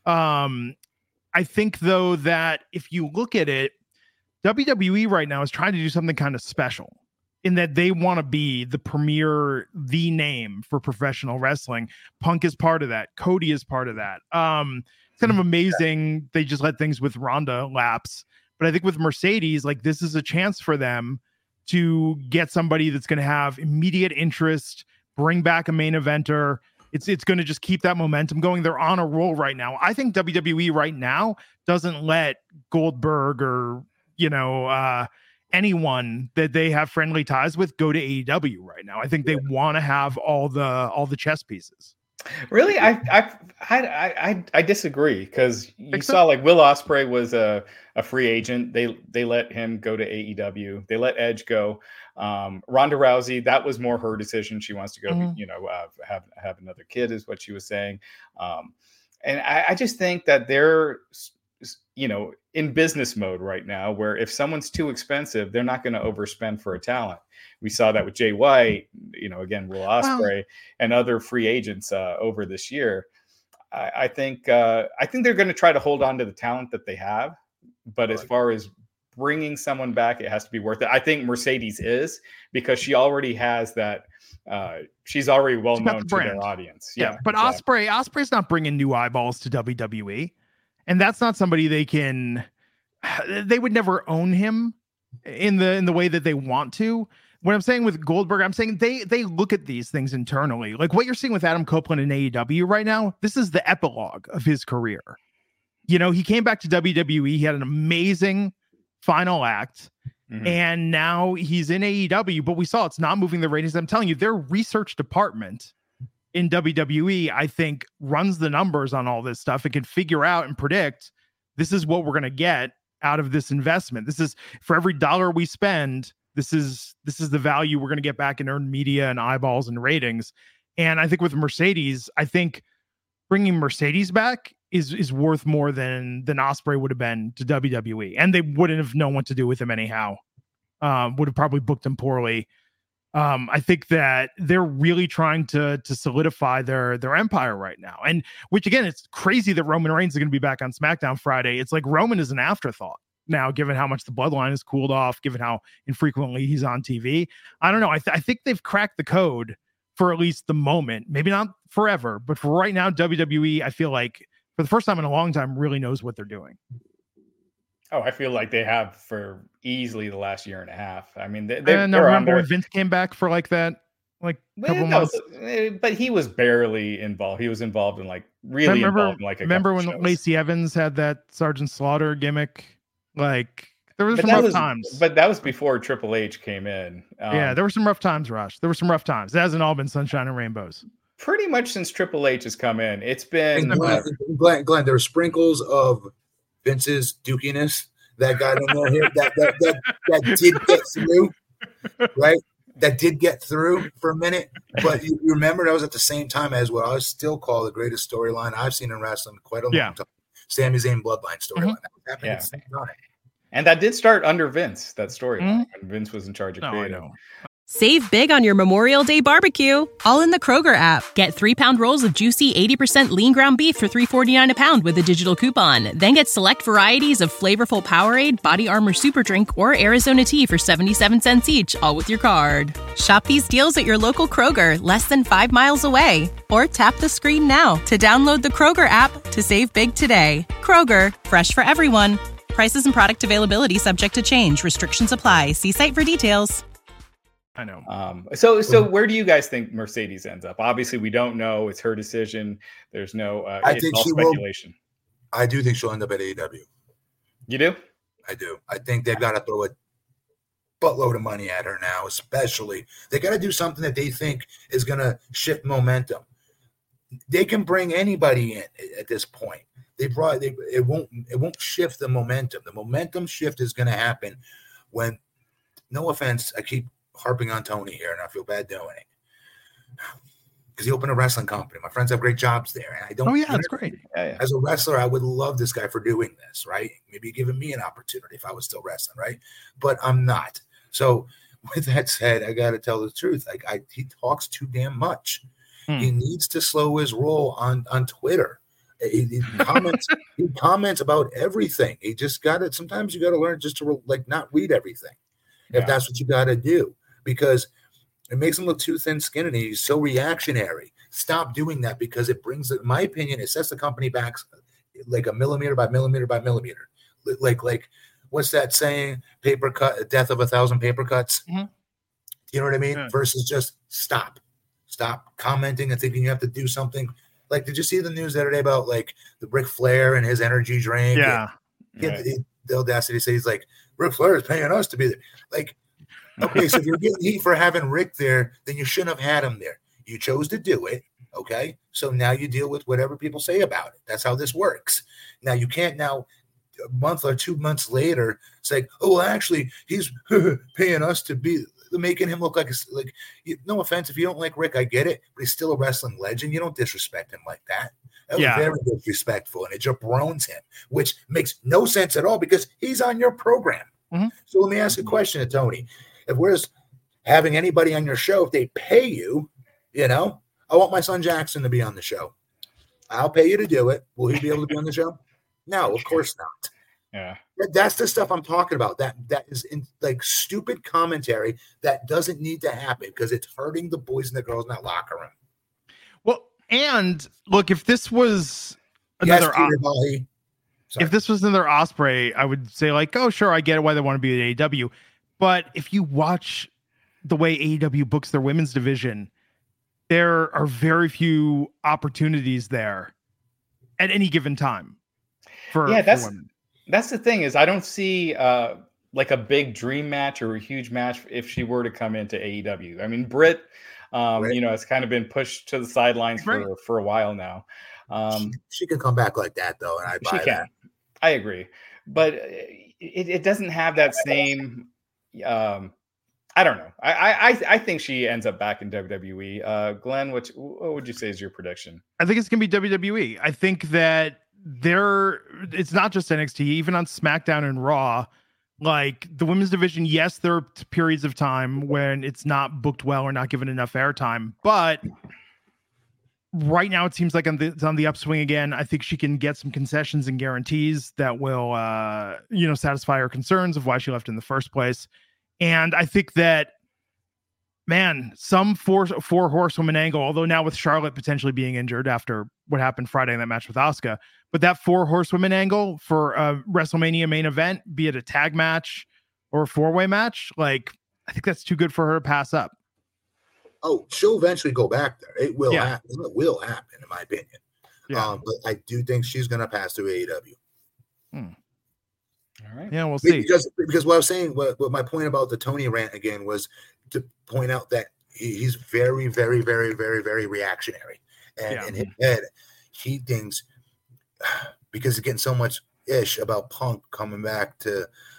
I think, though, that if you look at it, WWE right now is trying to do something kind of special in that they want to be the name for professional wrestling. Punk is part of that. Cody is part of that. It's kind of amazing. They just let things with Ronda lapse. But I think with Mercedes, like, this is a chance for them to get somebody that's going to have immediate interest, bring back a main eventer. It's going to just keep that momentum going. They're on a roll right now. I think WWE right now doesn't let Goldberg or, anyone that they have friendly ties with go to AEW right now. I think they want to have all the chess pieces. Really, I disagree, because you saw like Will Ospreay was a free agent. They let him go to AEW. They let Edge go. Ronda Rousey, that was more her decision. She wants to go, have another kid, is what she was saying. And I just think that they're, in business mode right now, where if someone's too expensive, they're not going to overspend for a talent. We saw that with Jay White, again, Will Ospreay, and other free agents over this year. I think they're going to try to hold on to the talent that they have. But as far as bringing someone back, it has to be worth it. I think Mercedes is, because she already has that. She's already well known to their audience. Yeah, but exactly. Ospreay's not bringing new eyeballs to WWE. And that's not somebody they would never own him in the way that they want to. What I'm saying with Goldberg, I'm saying they look at these things internally. Like what you're seeing with Adam Copeland in AEW right now, this is the epilogue of his career. He came back to WWE. He had an amazing final act. Mm-hmm. And now he's in AEW, but we saw it's not moving the ratings. I'm telling you, their research department in WWE, I think, runs the numbers on all this stuff. It can figure out and predict, this is what we're going to get out of this investment. This is, for every dollar we spend, this is the value we're going to get back in earned media and eyeballs and ratings. And I think with Mercedes, I think bringing Mercedes back is worth more than Ospreay would have been to WWE. And they wouldn't have known what to do with him anyhow. Would have probably booked him poorly. I think that they're really trying to solidify their empire right now. And which, again, it's crazy that Roman Reigns is going to be back on SmackDown Friday. It's like Roman is an afterthought now, given how much the bloodline has cooled off, given how infrequently he's on TV. I don't know. I think they've cracked the code for at least the moment. Maybe not forever, but for right now, WWE, I feel like for the first time in a long time, really knows what they're doing. Oh, I feel like they have for easily the last year and a half. I mean, remember when Vince came back for couple months? But he was barely involved. He was involved in remember when Lacey Evans had that Sergeant Slaughter gimmick? Like, there was some rough times. But that was before Triple H came in. There were some rough times, Raj. There were some rough times. It hasn't all been sunshine and rainbows. Pretty much since Triple H has come in, it's been Glenn. There were sprinkles of Vince's dookiness that got in there here that did get through, right? That did get through for a minute. But you remember that was at the same time as what I still call the greatest storyline I've seen in wrestling quite a long time. Sami Zayn bloodline storyline. That was happening at the same time. And that did start under Vince, that storyline. When Vince was in charge of creative. Save big on your Memorial Day barbecue, all in the Kroger app. Get 3-pound rolls of juicy 80% lean ground beef for $3.49 a pound with a digital coupon. Then get select varieties of flavorful Powerade, Body Armor Super Drink, or Arizona tea for 77 cents each, all with your card. Shop these deals at your local Kroger, less than 5 miles away. Or tap the screen now to download the Kroger app to save big today. Kroger, fresh for everyone. Prices and product availability subject to change. Restrictions apply. See site for details. I know. So where do you guys think Mercedes ends up? Obviously, we don't know. It's her decision. There's no. I think all she speculation. Will. I do think she'll end up at AEW. You do? I do. I think they've got to throw a buttload of money at her now. Especially, they got to do something that they think is going to shift momentum. They can bring anybody in at this point. It won't shift the momentum. The momentum shift is going to happen when. No offense, I keep harping on Tony here, and I feel bad doing it because he opened a wrestling company. My friends have great jobs there, and I don't. Oh yeah, that's great. As a wrestler, I would love this guy for doing this, right? Maybe giving me an opportunity if I was still wrestling, right? But I'm not. So, with that said, I got to tell the truth. He talks too damn much. He needs to slow his roll on Twitter. He comments about everything. He just got it. Sometimes you got to learn just to not read everything, if that's what you got to do. Because it makes him look too thin-skinned and he's so reactionary. Stop doing that because it brings, in my opinion, it sets the company back like a millimeter by millimeter by millimeter. Like what's that saying? Paper cut, death of 1,000 paper cuts. Mm-hmm. You know what I mean? Yeah. Versus just stop commenting and thinking you have to do something. Like, did you see the news the other day about like the Ric Flair and his energy drink? Yeah. The audacity to say he's like, Ric Flair is paying us to be there. Like, okay, so if you're getting heat for having Rick there, then you shouldn't have had him there. You chose to do it, okay? So now you deal with whatever people say about it. That's how this works. Now, you can't now, a month or 2 months later, say, oh, well, actually, he's paying us to be, making him look like no offense, if you don't like Rick, I get it, but he's still a wrestling legend. You don't disrespect him like that. That was very disrespectful, and it jabrones him, which makes no sense at all because he's on your program. Mm-hmm. So let me ask a question to Tony. If we're having anybody on your show, if they pay you, I want my son Jackson to be on the show. I'll pay you to do it. Will he be able to be on the show? No, of course not. Yeah. That's the stuff I'm talking about. That is in like stupid commentary that doesn't need to happen because it's hurting the boys and the girls in that locker room. Well, and look, if this was another if this was another Ospreay, I would say like, oh, sure, I get it why they want to be at AEW. But if you watch the way AEW books their women's division, there are very few opportunities there at any given time for women. That's the thing is I don't see like a big dream match or a huge match if she were to come into AEW. I mean, Britt, has kind of been pushed to the sidelines for a while now. She can come back like that though, and I buy that. I agree, but it doesn't have that same. I don't know. I think she ends up back in WWE. Glenn, what would you say is your prediction? I think it's gonna be WWE. I think that it's not just NXT, even on SmackDown and Raw. Like the women's division, yes, there are periods of time when it's not booked well or not given enough airtime, but right now it seems like it's on the upswing again. I think she can get some concessions and guarantees that will, satisfy her concerns of why she left in the first place. And I think that, man, some four horsewoman angle, although now with Charlotte potentially being injured after what happened Friday in that match with Asuka, but that 4 horsewomen angle for a WrestleMania main event, be it a tag match or a 4-way match, like I think that's too good for her to pass up. Oh, she'll eventually go back there. It will happen. It will happen, in my opinion. Yeah. But I do think she's going to pass through AEW. All right. Yeah, we'll see. Because what I was saying, what my point about the Tony rant again was to point out that he's very, very, very, very, very reactionary. And in his head, he thinks because he's getting so much ish about Punk coming back to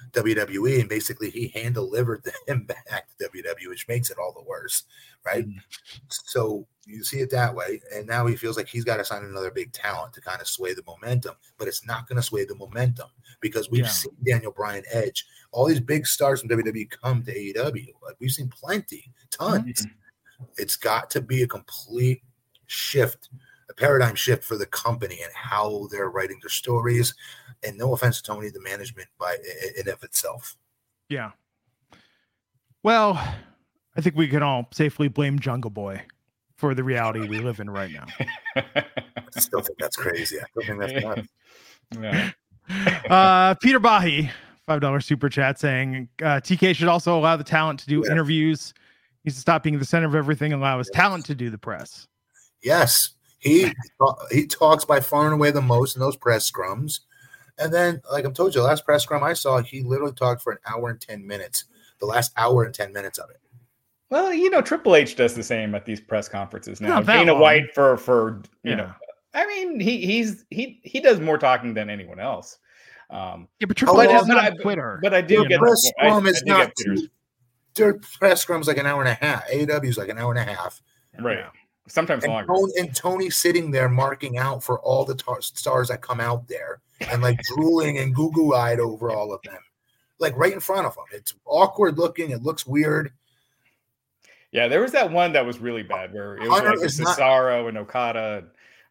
WWE, and basically he hand-delivered him back to WWE, which makes it all the worse, right? So you see it that way, and now he feels like he's got to sign another big talent to kind of sway the momentum, but it's not going to sway the momentum because we've seen Daniel Bryan, Edge, all these big stars from WWE come to AEW. Like we've seen plenty, tons. It's got to be a complete shift, a paradigm shift for the company and how they're writing their stories. And no offense to Tony, the management in of itself. Yeah. Well, I think we can all safely blame Jungle Boy for the reality we live in right now. I still think that's crazy. I still think that's nuts. Yeah. Peter Bahi, $5 super chat saying TK should also allow the talent to do interviews. He needs to stop being the center of everything and allow his talent to do the press. Yes. He talks by far and away the most in those press scrums. And then, like I told you, the last press scrum I saw, he literally talked for an hour and 10 minutes. The last hour and 10 minutes of it. Well, Triple H does the same at these press conferences now. Dana White for you know, I mean, he does more talking than anyone else. But Triple H is not Twitter. But I do get press scrum is not. Peter's. Their press scrum is like an hour and a half. AEW is like an hour and a half. Right. Sometimes longer. And Tony sitting there marking out for all the stars that come out there and like drooling and goo-goo-eyed over all of them, like right in front of him. It's awkward looking. It looks weird. Yeah, there was that one that was really bad where it was like Cesaro and Okada.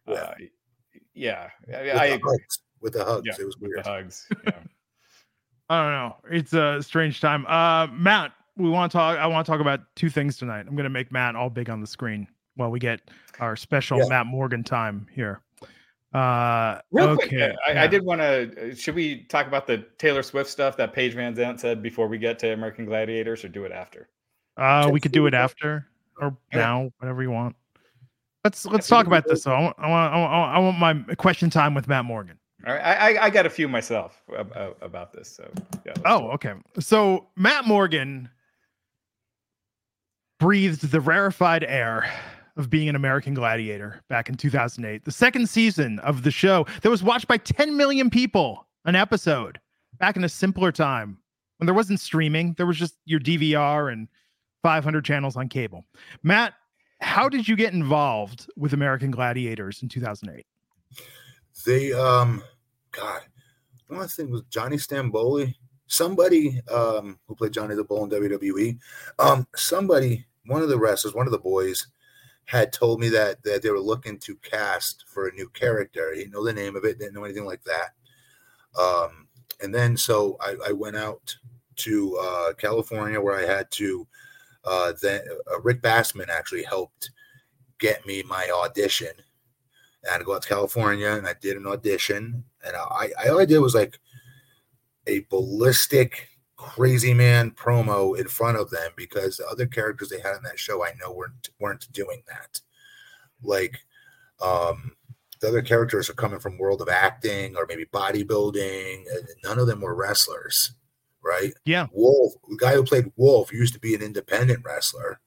With the hugs. Yeah, it was weird. With the hugs. Yeah. I don't know. It's a strange time. Matt, I want to talk about two things tonight. I'm going to make Matt all big on the screen while we get our special Matt Morgan time here. Real quick, I did want to. Should we talk about the Taylor Swift stuff that Paige Van Zandt said before we get to American Gladiators, or do it after? We could do it after or now, whatever you want. Let's talk about this. So I want my question time with Matt Morgan. All right, I got a few myself about this. So yeah. Okay. So Matt Morgan breathed the rarefied air of being an American Gladiator back in 2008. The second season of the show that was watched by 10 million people an episode back in a simpler time when there wasn't streaming. There was just your DVR and 500 channels on cable. Matt, how did you get involved with American Gladiators in 2008? They, one of the things was Johnny Stamboli, somebody who played Johnny the Bull in WWE. One of the wrestlers, one of the boys, had told me that they were looking to cast for a new character. He didn't know the name of it, didn't know anything like that. And then so I went out to California where I had to. Then Rick Bassman actually helped get me my audition. I had to go out to California, and I did an audition. And all I did was like a ballistic, crazy man promo in front of them because the other characters they had in that show I know weren't doing that. Like the other characters are coming from world of acting or maybe bodybuilding, and none of them were wrestlers. Right? Yeah. Wolf, the guy who played Wolf, used to be an independent wrestler.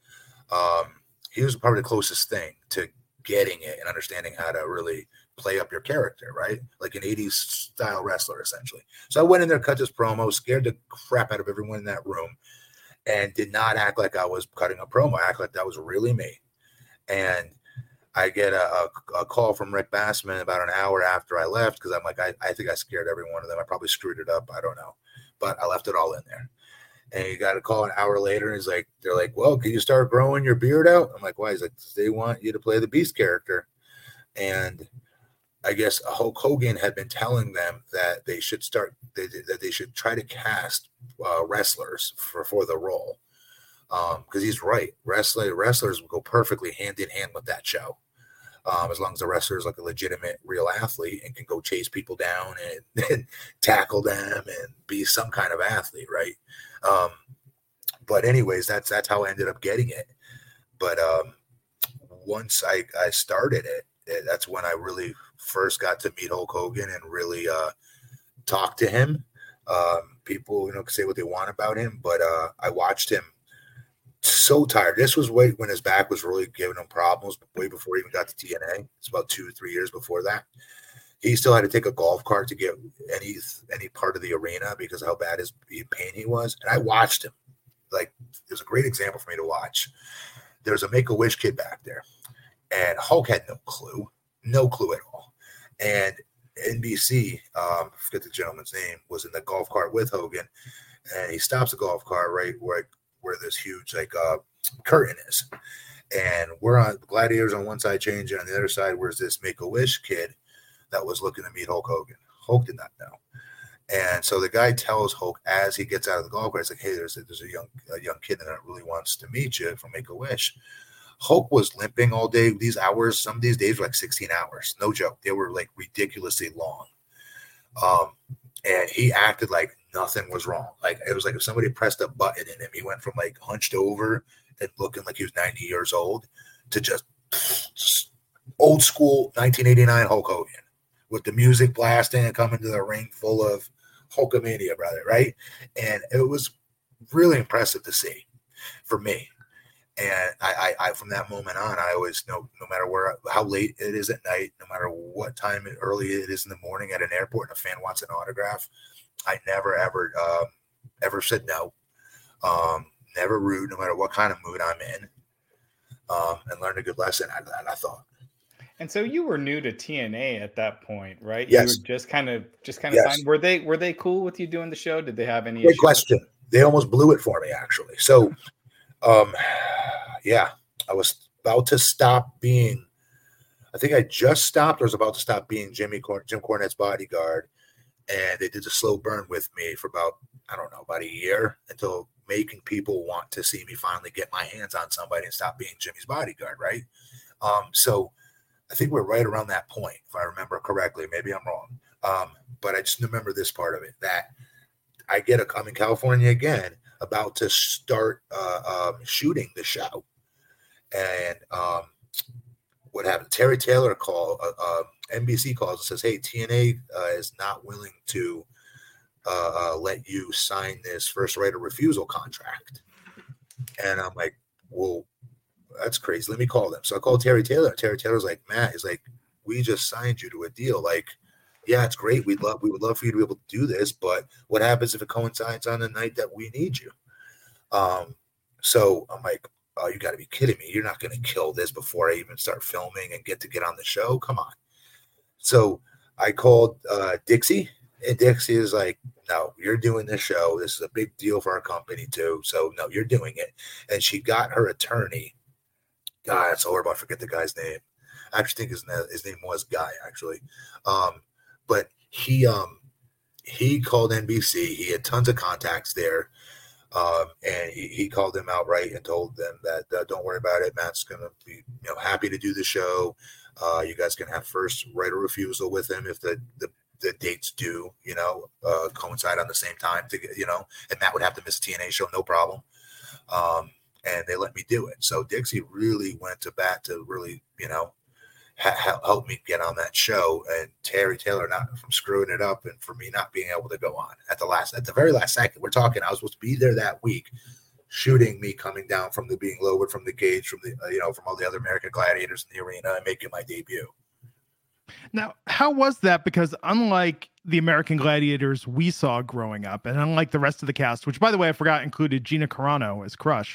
He was probably the closest thing to getting it and understanding how to really play up your character, right? Like an 80s style wrestler, essentially. So I went in there, cut this promo, scared the crap out of everyone in that room, and did not act like I was cutting a promo. I act like that was really me. And I get a call from Rick Bassman about an hour after I left because I'm like, I think I scared every one of them. I probably screwed it up. I don't know. But I left it all in there. And he got a call an hour later, and they're like, well, can you start growing your beard out? I'm like, why? He's like, they want you to play the Beast character. And I guess Hulk Hogan had been telling them that they should that they should try to cast wrestlers for the role. Because he's right. Wrestlers will go perfectly hand in hand with that show. As long as the wrestler is like a legitimate real athlete and can go chase people down and tackle them and be some kind of athlete, right? But anyways, that's how I ended up getting it. But once I started it, that's when I really first got to meet Hulk Hogan and really talk to him. People, can say what they want about him, but I watched him. So tired. This was when his back was really giving him problems, way before he even got to TNA. It's about 2 or 3 years before that. he still had to take a golf cart to get any part of the arena because of how bad his pain he was. And I watched him. Like, it was a great example for me to watch. There's a Make-A-Wish kid back there, and Hulk had no clue at all. And NBC, I forget the gentleman's name, was in the golf cart with Hogan, and he stops the golf cart right where this huge curtain is. And we're on Gladiators on one side changing, on the other side where's this Make-A-Wish kid that was looking to meet Hulk Hogan. Hulk did not know. And so the guy tells Hulk as he gets out of the golf cart, he's like, hey, there's a young kid that really wants to meet you from Make-A-Wish. Hulk was limping all day. These hours, some of these days were like 16 hours. No joke. They were like ridiculously long. And he acted like nothing was wrong. Like, it was like if somebody pressed a button in him, he went from like hunched over and looking like he was 90 years old to just old school 1989 Hulk Hogan with the music blasting and coming to the ring full of Hulkamania, brother, right? And it was really impressive to see for me. And I from that moment on, I always know, no matter how late it is at night, no matter what time early it is in the morning at an airport and a fan wants an autograph, I never, ever said no. Never rude, no matter what kind of mood I'm in, and learned a good lesson out of that, I thought. And so you were new to TNA at that point, right? Yes. You were just kind of Yes. signed. Were they cool with you doing the show? Did they have any Great issues? question. They almost blew it for me, actually. So, yeah, I was about to stop being, I think I just stopped or was about to stop being Jim Cornette's bodyguard. And they did the slow burn with me for about a year until making people want to see me finally get my hands on somebody and stop being Jimmy's bodyguard, right? So I think we're right around that point, if I remember correctly. Maybe I'm wrong. But I just remember this part of it, that I'm in California again, about to start shooting the show. And what happened? Terry Taylor NBC calls and says, hey, TNA is not willing to let you sign this first right of refusal contract. And I'm like, well, that's crazy. Let me call them. So I called Terry Taylor. Terry Taylor's like, Matt, he's like, we just signed you to a deal. Like, yeah, it's great. We would love for you to be able to do this, but what happens if it coincides on the night that we need you? So I'm like, oh, you got to be kidding me. You're not going to kill this before I even start filming and get on the show. Come on. So I called Dixie, and Dixie is like, no, you're doing this show. This is a big deal for our company too. So no, you're doing it. And she got her attorney. God, it's so horrible. I forget the guy's name. I actually think his name was Guy, actually. But he called NBC. He had tons of contacts there. And he called them outright and told them that don't worry about it. Matt's going to be happy to do the show. You guys can have first right of refusal with him if the dates do coincide on the same time to get and Matt would have to miss a TNA show, no problem. And they let me do it. So Dixie really went to bat to really help me get on that show, and Terry Taylor not from screwing it up and for me not being able to go on at the very last second. We're talking, I was supposed to be there that week shooting me coming down from being lowered from the cage from the from all the other American Gladiators in the arena and making my debut. Now, how was that? Because unlike the American Gladiators we saw growing up, and unlike the rest of the cast, which by the way I forgot included Gina Carano as Crush,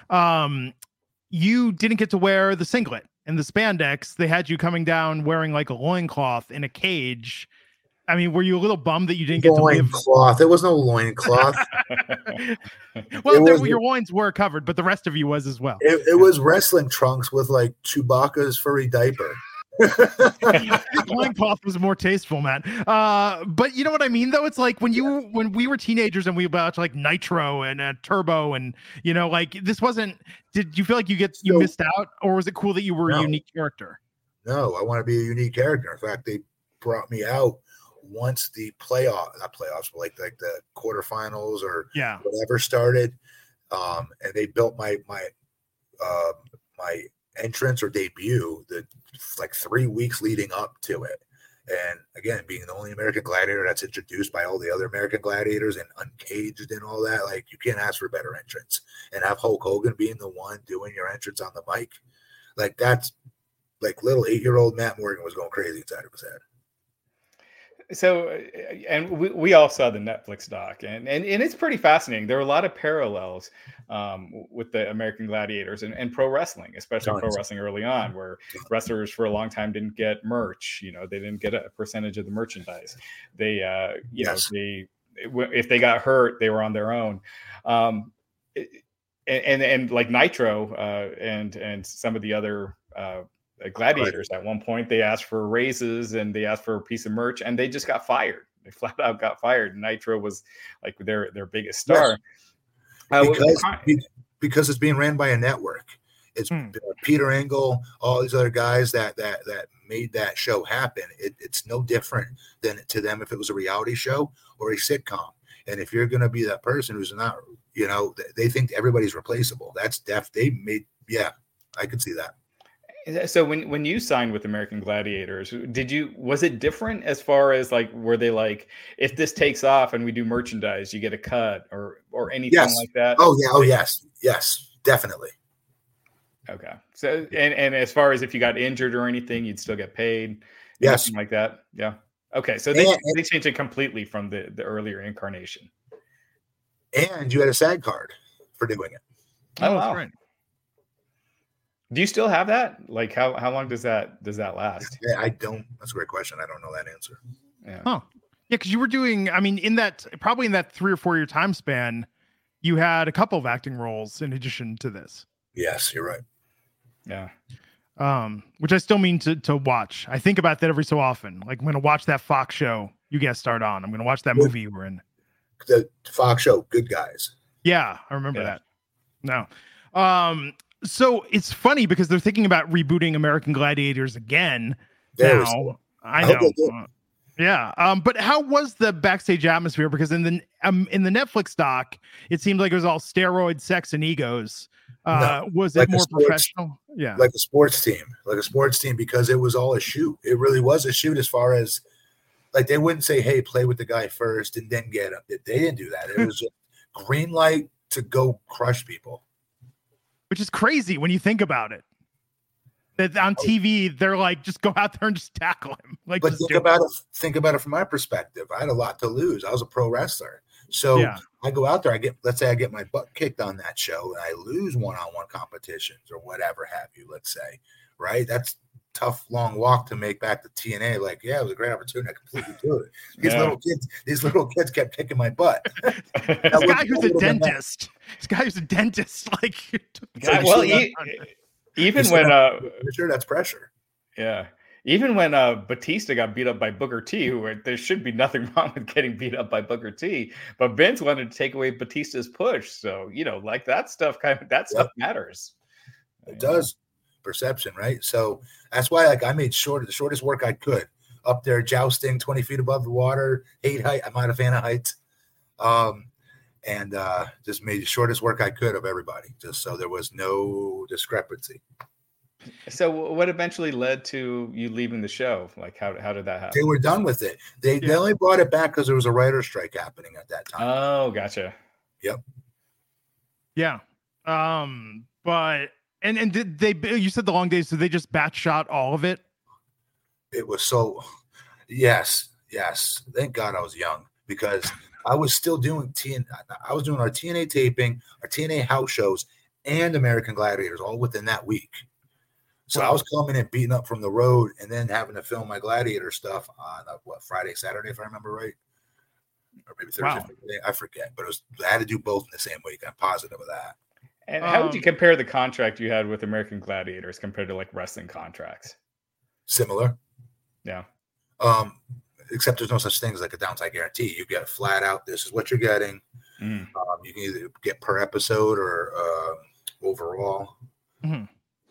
you didn't get to wear the singlet and the spandex. They had you coming down wearing like a loincloth in a cage. I mean, were you a little bummed that you didn't get to live? Loincloth. There was no loincloth. Well, your loins were covered, but the rest of you was as well. It was wrestling trunks with like Chewbacca's furry diaper. Loincloth was more tasteful, man. But you know what I mean, though? It's like when we were teenagers and we watched like Nitro and Turbo, and like this wasn't. Did you feel like you missed out, or was it cool that you were a unique character? No, I want to be a unique character. In fact, they brought me out once the not playoffs, but like the quarterfinals or whatever started. And they built my entrance or debut like 3 weeks leading up to it. And again, being the only American Gladiator that's introduced by all the other American Gladiators and uncaged and all that, like you can't ask for a better entrance. And have Hulk Hogan being the one doing your entrance on the mic, like that's like little 8-year-old Matt Morgan was going crazy inside of his head. So, and we all saw the Netflix doc, and it's pretty fascinating. There are a lot of parallels with the American Gladiators and pro wrestling, especially pro wrestling early on, where wrestlers for a long time didn't get merch. They didn't get a percentage of the merchandise. They, if they got hurt, they were on their own. And like Nitro and some of the other gladiators, at one point they asked for raises and they asked for a piece of merch, and they just got fired. They flat out got fired. Nitro was like their biggest star. Because it's being ran by a network. It's Peter Engel, all these other guys that made that show happen. It's no different than to them if it was a reality show or a sitcom. And if you're going to be that person who's not, they think everybody's replaceable. That's I could see that. So when you signed with American Gladiators, was it different as far as like, were they like, if this takes off and we do merchandise, you get a cut or anything like that? Oh yeah. Oh yes. Yes, definitely. Okay. So, and as far as if you got injured or anything, you'd still get paid. Yes. Something like that. Yeah. Okay. So they changed it completely from the earlier incarnation. And you had a SAG card for doing it. Oh, wow. Right. Do you still have that? Like how long does that last? Yeah, I don't. That's a great question. I don't know that answer. Yeah. Huh. Yeah, because you were doing, probably in that 3 or 4 year time span, you had a couple of acting roles in addition to this. Yes, you're right. Yeah. Which I still mean to watch. I think about that every so often. Like I'm going to watch that Fox show you guys start on. I'm going to watch that movie you were in. The Fox show, Good Guys. Yeah, I remember that. No. So it's funny because they're thinking about rebooting American Gladiators again now. I know. But how was the backstage atmosphere? Because in the Netflix doc, it seemed like it was all steroids, sex, and egos. Was it more professional? Yeah, like a sports team, because it was all a shoot. It really was a shoot. As far as like, they wouldn't say, "Hey, play with the guy first and then get him." They didn't do that. It was just green light to go crush people. Which is crazy when you think about it. That on TV, they're like, just go out there and just tackle him. Like, but think about it from my perspective. I had a lot to lose. I was a pro wrestler. So I go out there, let's say I get my butt kicked on that show and I lose one-on-one competitions or whatever have you, let's say, right? That's tough, long walk to make back to TNA. Like, yeah, it was a great opportunity. I completely do it. These little kids kept kicking my butt. This guy who's a dentist, like, even when sure, that's pressure. Yeah. Even when Batista got beat up by Booker T, there should be nothing wrong with getting beat up by Booker T, but Vince wanted to take away Batista's push. So, like that stuff stuff matters. It does. Perception, right? So that's why, like, I made the shortest work I could up there, jousting 20 feet above the water, height. I'm not a fan of heights. And just made the shortest work I could of everybody, just so there was no discrepancy. So what eventually led to you leaving the show? Like, how did that happen? They were done with it. They only brought it back because there was a writer's strike happening at that time. Oh, gotcha. Yep. Yeah. But and did they? You said the long days. Did they just batch shot all of it? It was so. Yes. Thank God I was young, because I was still doing I was doing our TNA taping, our TNA house shows, and American Gladiators all within that week. So I was coming and beating up from the road and then having to film my Gladiator stuff on Friday, Saturday, if I remember right. Or maybe Thursday, Friday, I forget. But I had to do both in the same week. I'm positive of that. And how would you compare the contract you had with American Gladiators compared to like wrestling contracts? Similar. Yeah. Except there's no such thing as like a downside guarantee. You get flat out, this is what you're getting. You can either get per episode or overall. Mm-hmm.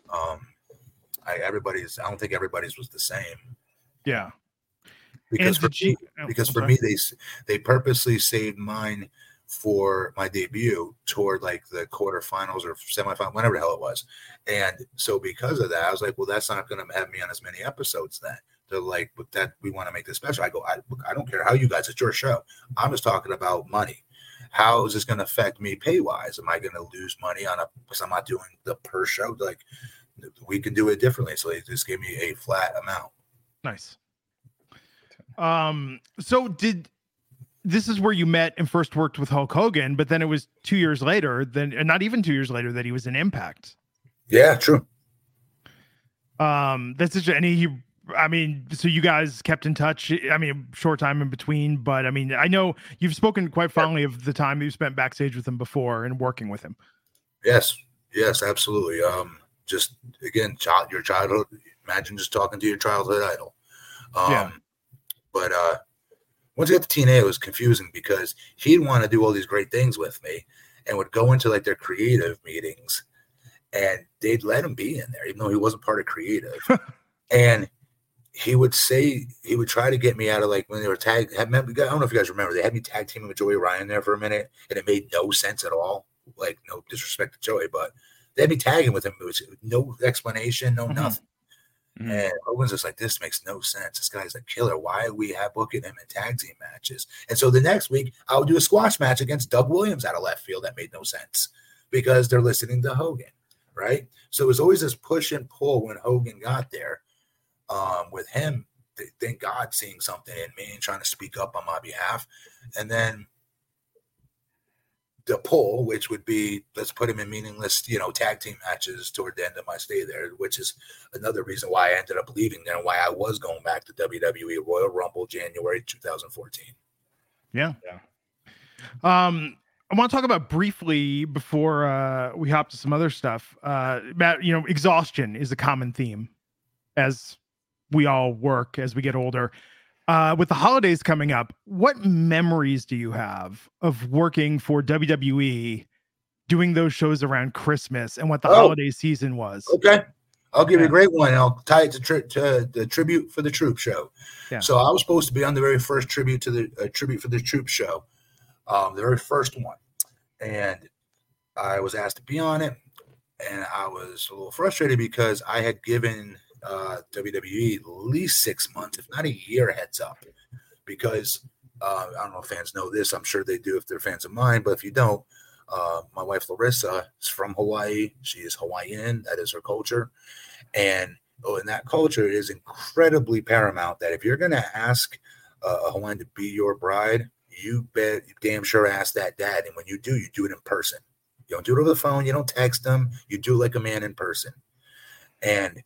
I don't think everybody's was the same. Yeah. Because for me, they purposely saved mine for my debut toward like the quarterfinals or semifinal, whenever the hell it was. And so because of that, I was like, well, that's not going to have me on as many episodes then. They're like, but that we want to make this special. I go, I don't care how you guys, it's your show. I'm just talking about money. How is this going to affect me pay wise? Am I going to lose money because I'm not doing the per show? Like, we can do it differently. So they just gave me a flat amount. Nice. So this is where you met and first worked with Hulk Hogan, but then it was 2 years later, and not even 2 years later, that he was in Impact. Yeah, true. That's such so you guys kept in touch. I mean, short time in between, but I mean, I know you've spoken quite fondly of the time you spent backstage with him before and working with him. Yes, absolutely. Just again, your childhood. Imagine just talking to your childhood idol. But once I got to TNA, it was confusing because he'd want to do all these great things with me and would go into like their creative meetings and they'd let him be in there, even though he wasn't part of creative. And he would try to get me out of like when they were I don't know if you guys remember, they had me tag teaming with Joey Ryan there for a minute and it made no sense at all. Like no disrespect to Joey, but they had me tagging with him. It was no explanation, no nothing. Mm-hmm. And Hogan's just like, this makes no sense. This guy's a killer. Why are we booking him in tag team matches? And so the next week, I would do a squash match against Doug Williams out of left field. That made no sense because they're listening to Hogan, right? So it was always this push and pull when Hogan got there with him. Thank God seeing something in me and trying to speak up on my behalf. And then the pull, which would be, let's put him in meaningless, tag team matches toward the end of my stay there, which is another reason why I ended up leaving there and why I was going back to WWE Royal Rumble, January 2014. Yeah. I want to talk about briefly before we hop to some other stuff. Matt, exhaustion is a common theme as we all work as we get older. With the holidays coming up, what memories do you have of working for WWE, doing those shows around Christmas, and what the holiday season was? Okay, I'll give you a great one. I'll tie it to the Tribute for the Troop show. Yeah. So I was supposed to be on the very first Tribute for the Troop show, the very first one, and I was asked to be on it, and I was a little frustrated because I had given WWE at least 6 months, if not a year, heads up, because I don't know if fans know this. I'm sure they do if they're fans of mine, but if you don't, my wife Larissa is from Hawaii. She is Hawaiian. That is her culture, and in that culture, it is incredibly paramount that if you're going to ask a Hawaiian to be your bride, you damn sure ask that dad, and when you do it in person. You don't do it over the phone. You don't text them. You do like a man in person, and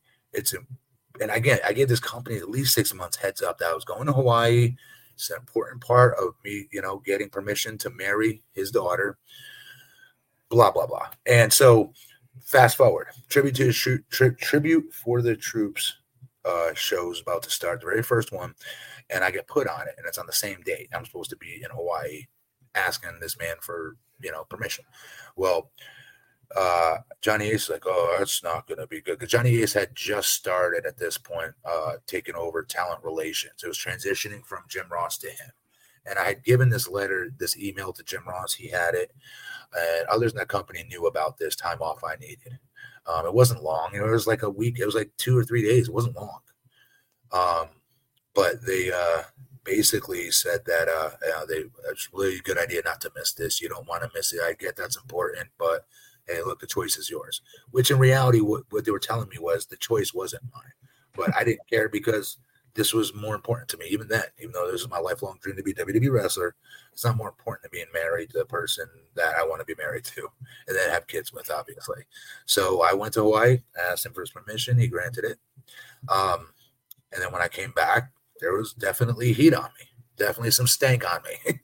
I gave this company at least 6 months heads up that I was going to Hawaii. It's an important part of me, getting permission to marry his daughter, blah, blah, blah. And so fast forward, Tribute for the Troops show is about to start, the very first one. And I get put on it and it's on the same date. I'm supposed to be in Hawaii asking this man for, permission. Well, Johnny Ace is like, oh, that's not going to be good. Because Johnny Ace had just started at this point, taking over talent relations. It was transitioning from Jim Ross to him. And I had given this email to Jim Ross. He had it. And others in that company knew about this time off I needed. It wasn't long. It was like a week. It was like 2 or 3 days. It wasn't long. But they basically said that it's really a good idea not to miss this. You don't want to miss it. I get that's important, but hey, look, the choice is yours. Which in reality, what they were telling me was the choice wasn't mine. But I didn't care because this was more important to me. Even then, even though this is my lifelong dream to be a WWE wrestler, it's not more important than being married to the person that I want to be married to and then have kids with, obviously. So I went to Hawaii, asked him for his permission. He granted it. And then when I came back, there was definitely heat on me, definitely some stank on me.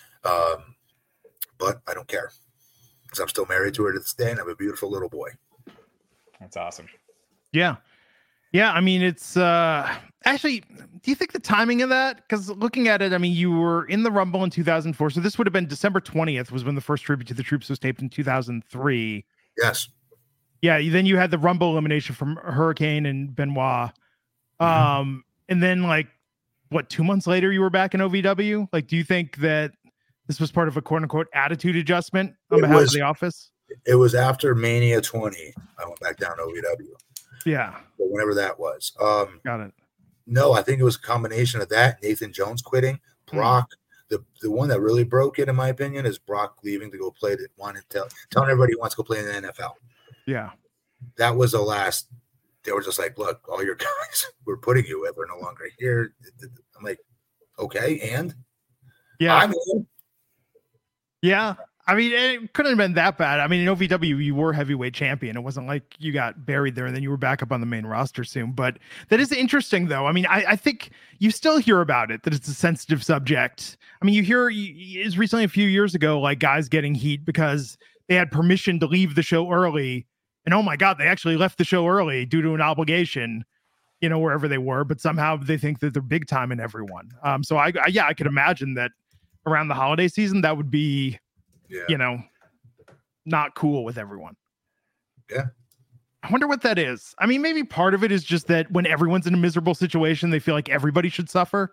But I don't care. Because I'm still married to her to this day, and I have a beautiful little boy. That's awesome. Yeah. I mean, it's actually, do you think the timing of that? Because looking at it, I mean, you were in the Rumble in 2004. So this would have been December 20th was when the first Tribute to the Troops was taped in 2003. Yes. Yeah. Then you had the Rumble elimination from Hurricane and Benoit. Mm-hmm. And then 2 months later, you were back in OVW? Do you think that this was part of a quote unquote attitude adjustment on behalf of the office? It was after Mania 20. I went back down to OVW. Yeah. But whenever that was. Got it. No, I think it was a combination of that. Nathan Jones quitting. Brock. The one that really broke it, in my opinion, is Brock leaving to go play. Telling everybody he wants to go play in the NFL. Yeah. That was the last. They were just like, look, all your guys we're putting you with are no longer here. I'm like, Okay, and Yeah. I'm in. Yeah. I mean, it couldn't have been that bad. I mean, in OVW, you were heavyweight champion. It wasn't like you got buried there and then you were back up on the main roster soon. But that is interesting, though. I mean, I think you still hear about it, that it's a sensitive subject. I mean, you hear is recently a few years ago, like guys getting heat because they had permission to leave the show early. And oh my God, they actually left the show early due to an obligation, you know, wherever they were. But somehow they think that they're big time in everyone. So I could imagine that around the holiday season, that would be, you know, not cool with everyone. Yeah. I wonder what that is. I mean, maybe part of it is just that when everyone's in a miserable situation, they feel like everybody should suffer.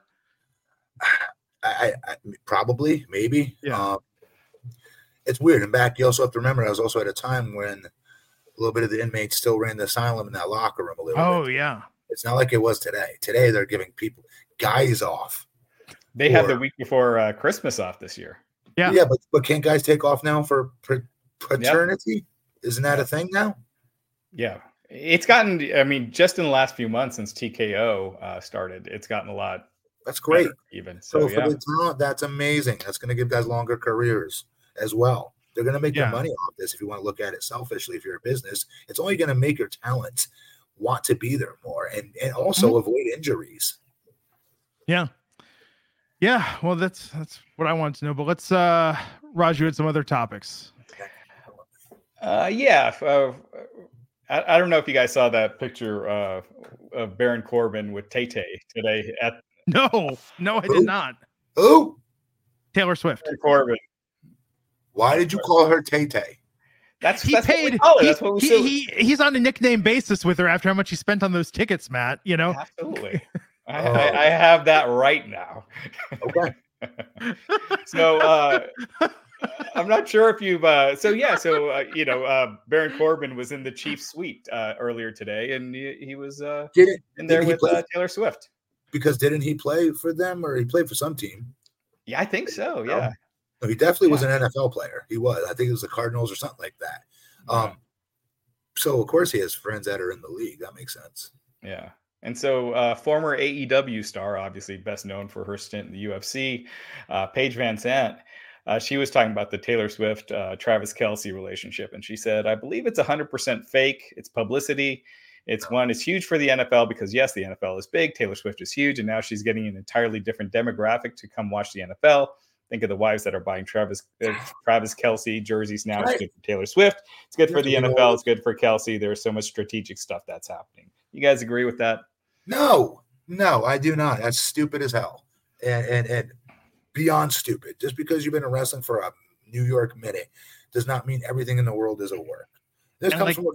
I probably, maybe. Yeah. It's weird. And back, you also have to remember, I was also at a time when a little bit of the inmates still ran the asylum in that locker room a little bit. Oh, yeah. It's not like it was today. Today, they're giving guys off. They had the week before Christmas off this year. Yeah. Yeah, but can't guys take off now for paternity? Yep. Isn't that a thing now? Yeah. It's gotten, I mean, just in the last few months since TKO started, it's gotten a lot. That's great. Even so for the talent, that's amazing. That's going to give guys longer careers as well. They're going to make their money off this. If you want to look at it selfishly, if you're a business, it's only going to make your talents want to be there more and also avoid injuries. Yeah. Yeah, well, that's what I wanted to know. But let's, Raj, you had some other topics. I don't know if you guys saw that picture of Baron Corbin with Tay-Tay today. No, I did not. Who? Taylor Swift. Baron Corbin. Why did you call her Tay-Tay? He's on a nickname basis with her after how much he spent on those tickets, Matt. You know, absolutely. I have that right now. Okay. So I'm not sure if you've. Baron Corbin was in the Chiefs suite earlier today, and he was in there with Taylor Swift. Because didn't he play for them, or he played for some team? Yeah, I think so. Yeah. No, he definitely was an NFL player. He was. I think it was the Cardinals or something like that. So of course he has friends that are in the league. That makes sense. Yeah. And so former AEW star, obviously best known for her stint in the UFC, Paige Van Sant, she was talking about the Taylor Swift, Travis Kelce relationship. And she said, I believe it's 100% fake. It's publicity. It's huge for the NFL because, yes, the NFL is big. Taylor Swift is huge. And now she's getting an entirely different demographic to come watch the NFL. Think of the wives that are buying Travis Kelce jerseys now. It's good for Taylor Swift. It's good for the NFL. It's good for Kelce. There's so much strategic stuff that's happening. You guys agree with that? No, I do not. That's stupid as hell, and beyond stupid. Just because you've been in wrestling for a New York minute does not mean everything in the world is a work. This comes from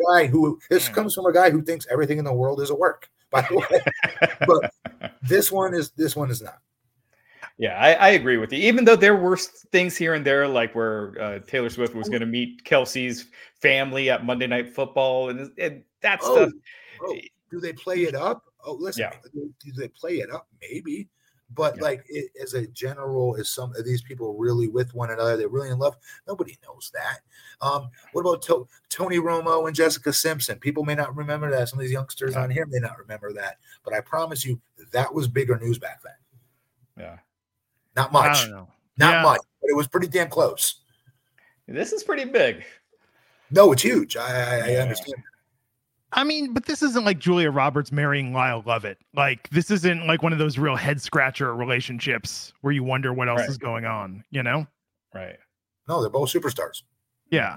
a guy who thinks everything in the world is a work. By the way, but this one is not. Yeah, I agree with you. Even though there were things here and there, like where Taylor Swift was going to meet Kelce's family at Monday Night Football, and that stuff. Do they play it up? Oh, listen, do they play it up? Maybe. But as a general, is some of these people really with one another? They're really in love? Nobody knows that. What about Tony Romo and Jessica Simpson? People may not remember that. Some of these youngsters on here may not remember that. But I promise you, that was bigger news back then. Yeah. Not much. I don't know. Not much. But it was pretty damn close. This is pretty big. No, it's huge. I understand. I mean, but this isn't like Julia Roberts marrying Lyle Lovett. Like, this isn't like one of those real head scratcher relationships where you wonder what else is going on, you know? Right. No, they're both superstars. Yeah.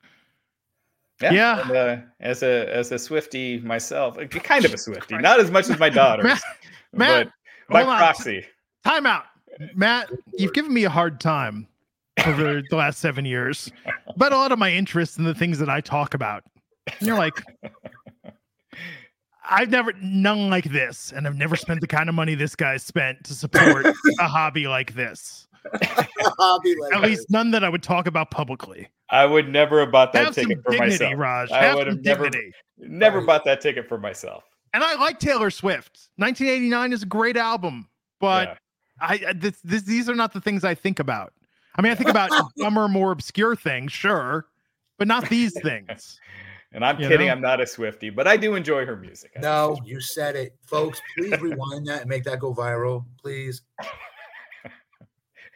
And, as a Swiftie myself, kind of a Swiftie, not as much as my daughters, Matt, but my proxy. Time out. Matt, you've given me a hard time over the last 7 years about a lot of my interests in the things that I talk about. And you're like, I've never none like this, and I've never spent the kind of money this guy spent to support a hobby like this. At least none that I would talk about publicly. I would never have bought that ticket for myself. Raj. I would have never bought that ticket for myself. And I like Taylor Swift. 1989 is a great album, but these are not the things I think about. I mean, I think about dumber, more obscure things, sure, but not these things. And I'm kidding. I'm not a Swiftie, but I do enjoy her music. No, you said it. Folks, please rewind that and make that go viral, please.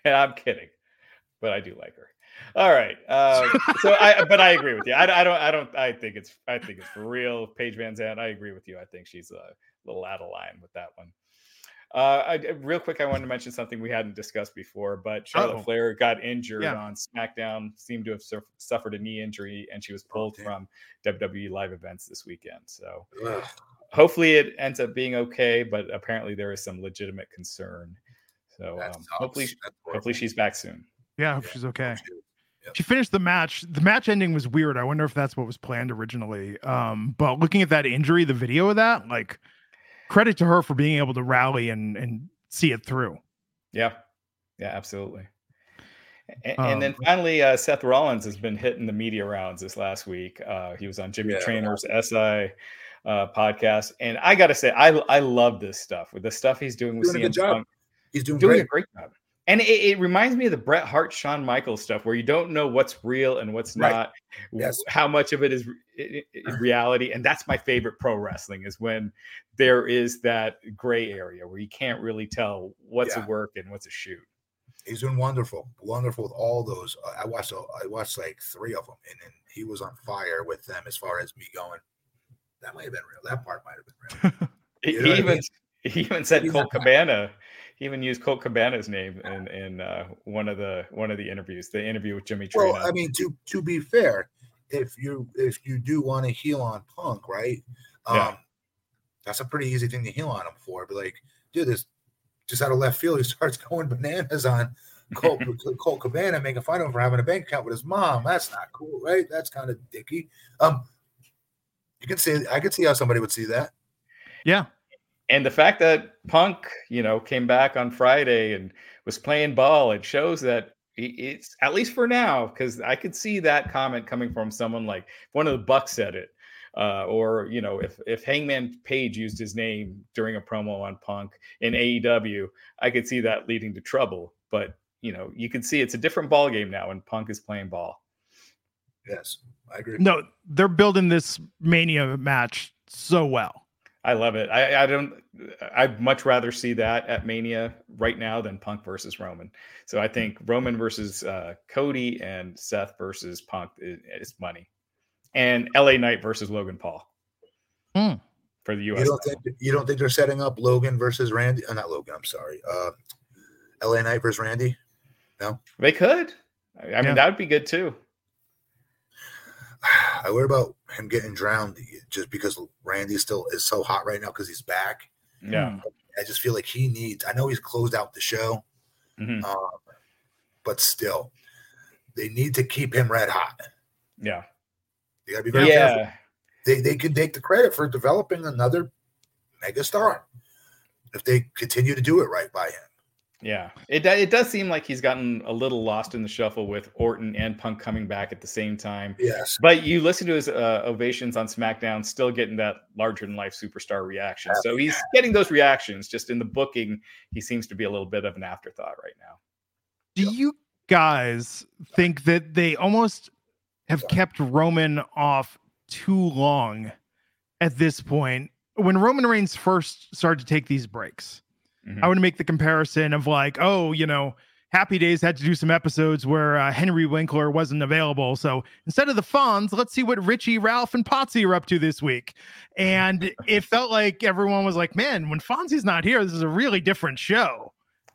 And I'm kidding, but I do like her. All right. But I agree with you. I think it's for real. Paige Van Zandt, I agree with you. I think she's a little out of line with that one. Real quick, I wanted to mention something we hadn't discussed before, but Charlotte Flair got injured on SmackDown, seemed to have suffered a knee injury, and she was pulled from WWE live events this weekend. So hopefully it ends up being okay, but apparently there is some legitimate concern. So hopefully she's back soon. Yeah, I hope she's okay. She finished the match. The match ending was weird. I wonder if that's what was planned originally. But looking at that injury, the video of that, like, credit to her for being able to rally and see it through. Yeah, absolutely. And then finally, Seth Rollins has been hitting the media rounds this last week. He was on Jimmy Trainor's SI podcast, and I got to say, I love this stuff. With the stuff he's doing with CM Punk, he's doing a great job. And it reminds me of the Bret Hart, Shawn Michaels stuff, where you don't know what's real and what's not, how much of it is reality. And that's my favorite pro wrestling, is when there is that gray area where you can't really tell what's a work and what's a shoot. He's doing wonderful with all those. I watched like 3 of them, and he was on fire with them as far as me going, that might have been real. That part might have been real. He even said Colt Cabana. He even used Colt Cabana's name in one of the interviews, the interview with Jimmy Trainor. Well, I mean, to be fair, if you do want to heel on Punk, right? That's a pretty easy thing to heel on him for. But like, dude, this just out of left field, he starts going bananas on Colt Cabana, making fun of him for having a bank account with his mom. That's not cool, right? That's kind of dicky. You can say, I could see how somebody would see that. Yeah. And the fact that Punk, came back on Friday and was playing ball, it shows that it's, at least for now, because I could see that comment coming from someone like one of the Bucks said it, or if Hangman Page used his name during a promo on Punk in AEW, I could see that leading to trouble. But you can see it's a different ball game now, and Punk is playing ball. Yes, I agree. No, they're building this Mania match so well. I love it. I'd much rather see that at Mania right now than Punk versus Roman. So I think Roman versus Cody and Seth versus Punk is money. And LA Knight versus Logan Paul for the US. You don't think they're setting up Logan versus Randy? Not Logan, I'm sorry. LA Knight versus Randy? No? They could. I mean, that would be good too. I worry about him getting drowned just because Randy still is so hot right now because he's back. Yeah. I just feel like he needs, I know he's closed out the show, but still, they need to keep him red hot. Yeah. They got to be very careful. They can take the credit for developing another megastar if they continue to do it right by him. Yeah, it does seem like he's gotten a little lost in the shuffle with Orton and Punk coming back at the same time. Yes. But you listen to his ovations on SmackDown, still getting that larger-than-life superstar reaction. So he's getting those reactions. Just in the booking, he seems to be a little bit of an afterthought right now. Do you guys think that they almost have kept Roman off too long at this point? When Roman Reigns first started to take these breaks, I would make the comparison of like, Happy Days had to do some episodes where Henry Winkler wasn't available. So instead of the Fonz, let's see what Richie, Ralph, and Potsy are up to this week. And it felt like everyone was like, man, when Fonzie's not here, this is a really different show,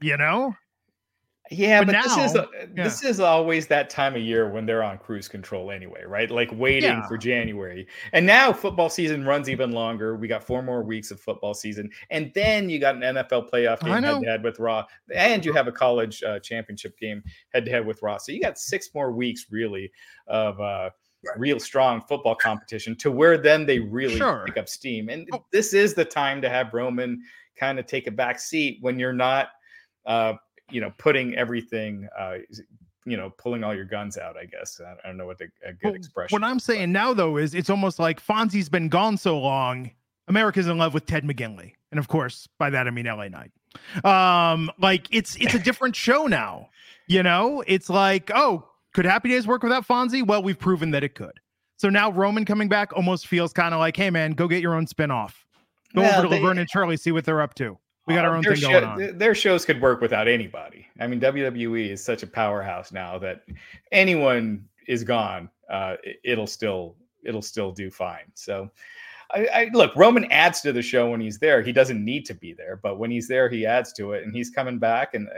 Yeah, but now, this is always that time of year when they're on cruise control anyway, right? Like waiting for January. And now football season runs even longer. We got 4 more weeks of football season. And then you got an NFL playoff game head-to-head with Raw. And you have a college championship game head-to-head with Raw. So you got 6 more weeks really of real strong football competition to where then they really pick up steam. And this is the time to have Roman kind of take a back seat when you're not putting everything, pulling all your guns out, I guess. I don't know what a good expression. What I'm saying now, though, is it's almost like Fonzie's been gone so long, America's in love with Ted McGinley. And of course, by that, I mean LA Knight. Like it's a different show now, It's like, could Happy Days work without Fonzie? Well, we've proven that it could. So now Roman coming back almost feels kind of like, hey, man, go get your own spinoff. Go over to Laverne and Shirley, see what they're up to. We got our own thing going on. Their shows could work without anybody. I mean, WWE is such a powerhouse now that anyone is gone, it'll still do fine. So, I look, Roman adds to the show when he's there. He doesn't need to be there, but when he's there, he adds to it, and he's coming back. And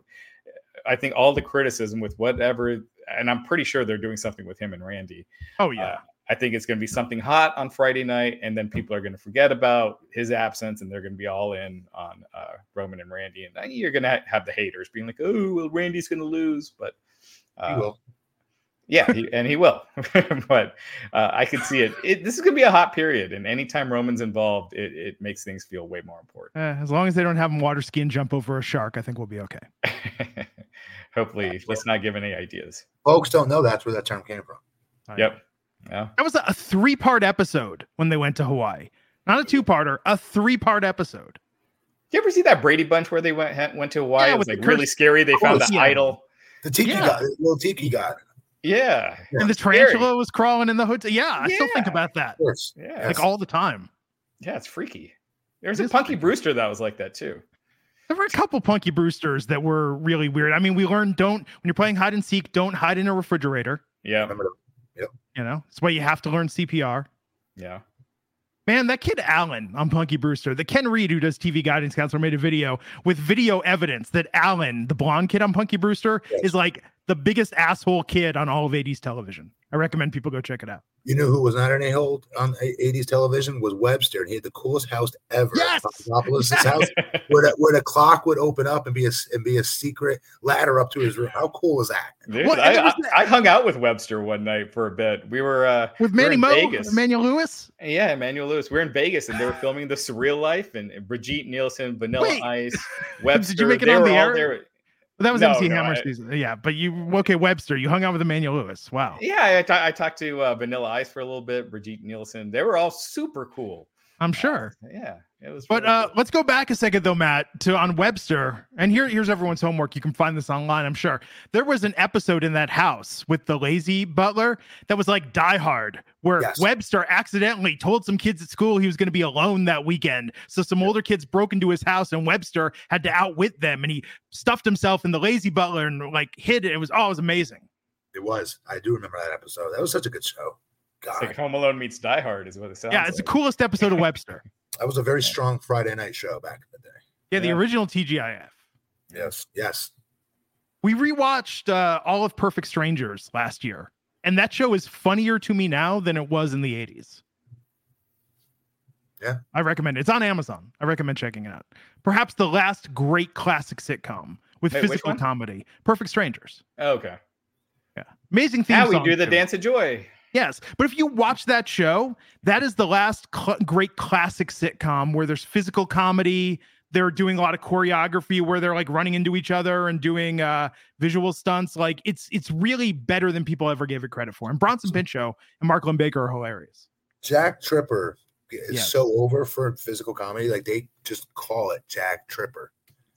I think all the criticism with whatever, and I'm pretty sure they're doing something with him and Randy. Oh yeah. I think it's going to be something hot on Friday night, and then people are going to forget about his absence, and they're going to be all in on Roman and Randy. And you're going to have the haters being like, "Oh, well, Randy's going to lose," but he will. Yeah, he will. But I could see it. This is going to be a hot period, and anytime Roman's involved, it makes things feel way more important. As long as they don't have him water ski and jump over a shark, I think we'll be okay. Hopefully, let's not give any ideas. Folks don't know that's where that term came from. Yep. Yeah. That was a 3-part episode when they went to Hawaii. Not a 2-parter, a 3-part episode. You ever see that Brady Bunch where they went to Hawaii? Yeah, it was like really scary. They found the idol. The tiki god, the little tiki god. Yeah. And the tarantula was crawling in the hotel. Yeah, I still think about that. Of course. Yeah. Like all the time. Yeah, it's freaky. There's a Punky Brewster that was like that too. There were a couple Punky Brewsters that were really weird. I mean, we learned when you're playing hide and seek, don't hide in a refrigerator. Yeah. Yep. It's why you have to learn CPR. Yeah. Man, that kid Alan on Punky Brewster, the Ken Reed who does TV guidance counselor, made a video with video evidence that Alan, the blonde kid on Punky Brewster, is like the biggest asshole kid on all of 80s television. I recommend people go check it out. You know who was not an a-hole on 80s television was Webster, and he had the coolest house ever. Yes! Papadopoulos' house, where the clock would open up and be a secret ladder up to his room. How cool is that? Dude, I hung out with Webster one night for a bit. We were with Manny Mo, Vegas. Emmanuel Lewis. Yeah, Emmanuel Lewis. We're in Vegas, and they were filming The Surreal Life, and Brigitte Nielsen, Vanilla Ice, Webster. Did you make it on the air? There. That was MC Hammer season. Yeah, but Webster, you hung out with Emmanuel Lewis. Wow. Yeah, I talked to Vanilla Ice for a little bit, Brigitte Nielsen. They were all super cool. I'm sure. Yeah, it was. But really cool. Let's go back a second, though, Matt, on Webster. And here's everyone's homework. You can find this online, I'm sure. There was an episode in that house with the lazy butler that was like Die Hard, where Webster accidentally told some kids at school he was going to be alone that weekend. So some older kids broke into his house, and Webster had to outwit them. And he stuffed himself in the lazy butler and like hid it. It was amazing. It was. I do remember that episode. That was such a good show. God. It's like Home Alone meets Die Hard is what it sounds like. Yeah, it's the coolest episode of Webster. That was a very strong Friday night show back in the day. Yeah, the original TGIF. Yes. We rewatched all of Perfect Strangers last year, and that show is funnier to me now than it was in the 80s. Yeah. I recommend it. It's on Amazon. I recommend checking it out. Perhaps the last great classic sitcom with physical comedy. Perfect Strangers. Oh, okay. Yeah. Amazing theme Now we song do the too. Dance of Joy. Yes, but if you watch that show, that is the last great classic sitcom where there's physical comedy. They're doing a lot of choreography where they're like running into each other and doing visual stunts. Like it's really better than people ever gave it credit for. And Bronson Pinchot and Mark Linn-Baker are hilarious. Jack Tripper is so over for physical comedy. Like they just call it Jack Tripper.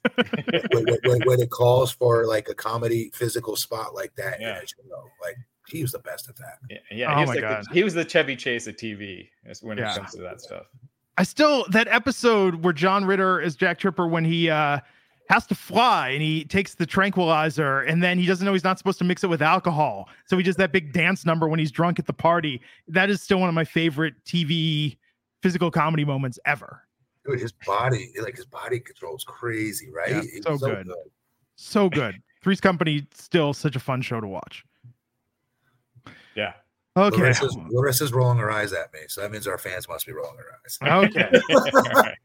when it calls for like a comedy physical spot like that, like he was the best at that. Yeah. He was the Chevy Chase of TV when it comes to that stuff. That episode where John Ritter is Jack Tripper when he has to fly and he takes the tranquilizer and then he doesn't know he's not supposed to mix it with alcohol. So he does that big dance number when he's drunk at the party. That is still one of my favorite TV physical comedy moments ever. Dude, his body control is crazy, right? Yeah, so good. So good. Three's Company, still such a fun show to watch. Yeah. Okay. Larissa's rolling her eyes at me, so that means our fans must be rolling their eyes. Okay.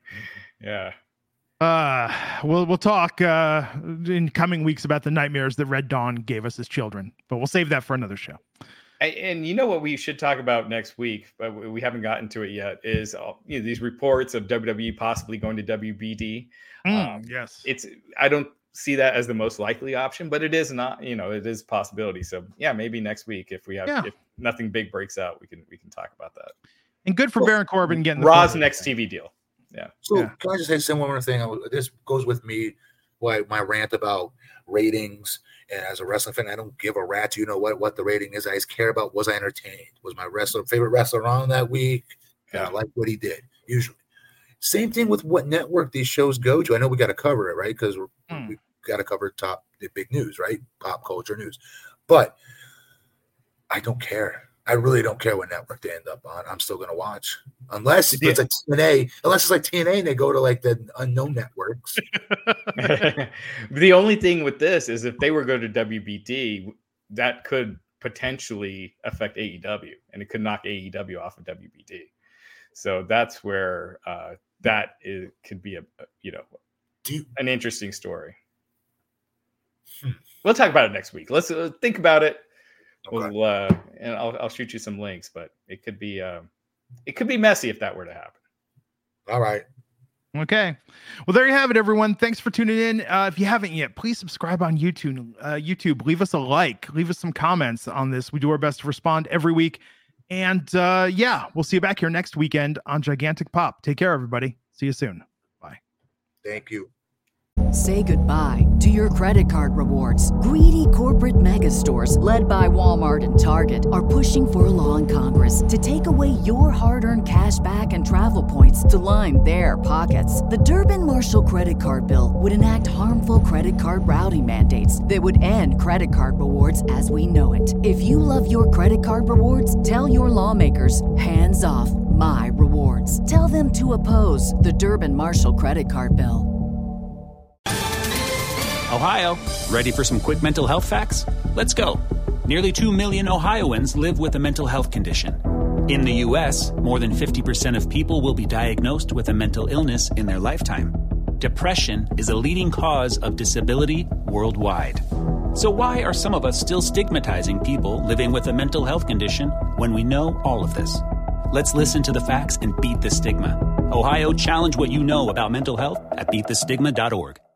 Yeah. We'll talk in coming weeks about the nightmares that Red Dawn gave us as children, but we'll save that for another show. And you know what we should talk about next week, but we haven't gotten to it yet, is these reports of WWE possibly going to WBD. Yes. I don't see that as the most likely option, but it is not, it is a possibility. So yeah, maybe next week if nothing big breaks out, we can talk about that. And good for Baron Corbin getting Raw's next TV deal. Yeah. So can I just say one more thing? This goes with me, my rant about ratings. And as a wrestling fan, I don't give a rat's what the rating is. I just care about, was I entertained? Was my favorite wrestler on that week? I liked what he did, usually. Same thing with what network these shows go to. I know we got to cover it, right? Because we got to cover the big news, right? Pop culture news. But I don't care. I really don't care what network they end up on. I'm still going to watch. Unless it's like TNA. Unless it's like TNA and they go to like the unknown networks. The only thing with this is if they were going to WBD, that could potentially affect AEW, and it could knock AEW off of WBD. So that's where could be an interesting story. We'll talk about it next week. Let's think about it. Okay. We'll and I'll shoot you some links, but it could be messy if that were to happen. All right. Okay. Well, there you have it, everyone. Thanks for tuning in. If you haven't yet, please subscribe on YouTube. Leave us a like. Leave us some comments on this. We do our best to respond every week. And we'll see you back here next weekend on Gigantic Pop. Take care, everybody. See you soon. Bye. Thank you. Say goodbye to your credit card rewards. Greedy corporate mega stores, led by Walmart and Target, are pushing for a law in Congress to take away your hard-earned cash back and travel points to line their pockets. The Durbin-Marshall credit card bill would enact harmful credit card routing mandates that would end credit card rewards as we know it. If you love your credit card rewards, tell your lawmakers, hands off my rewards. Tell them to oppose the Durbin-Marshall credit card bill. Ohio, ready for some quick mental health facts? Let's go. Nearly 2 million Ohioans live with a mental health condition. In the U.S., more than 50% of people will be diagnosed with a mental illness in their lifetime. Depression is a leading cause of disability worldwide. So why are some of us still stigmatizing people living with a mental health condition when we know all of this? Let's listen to the facts and beat the stigma. Ohio, challenge what you know about mental health at beatthestigma.org.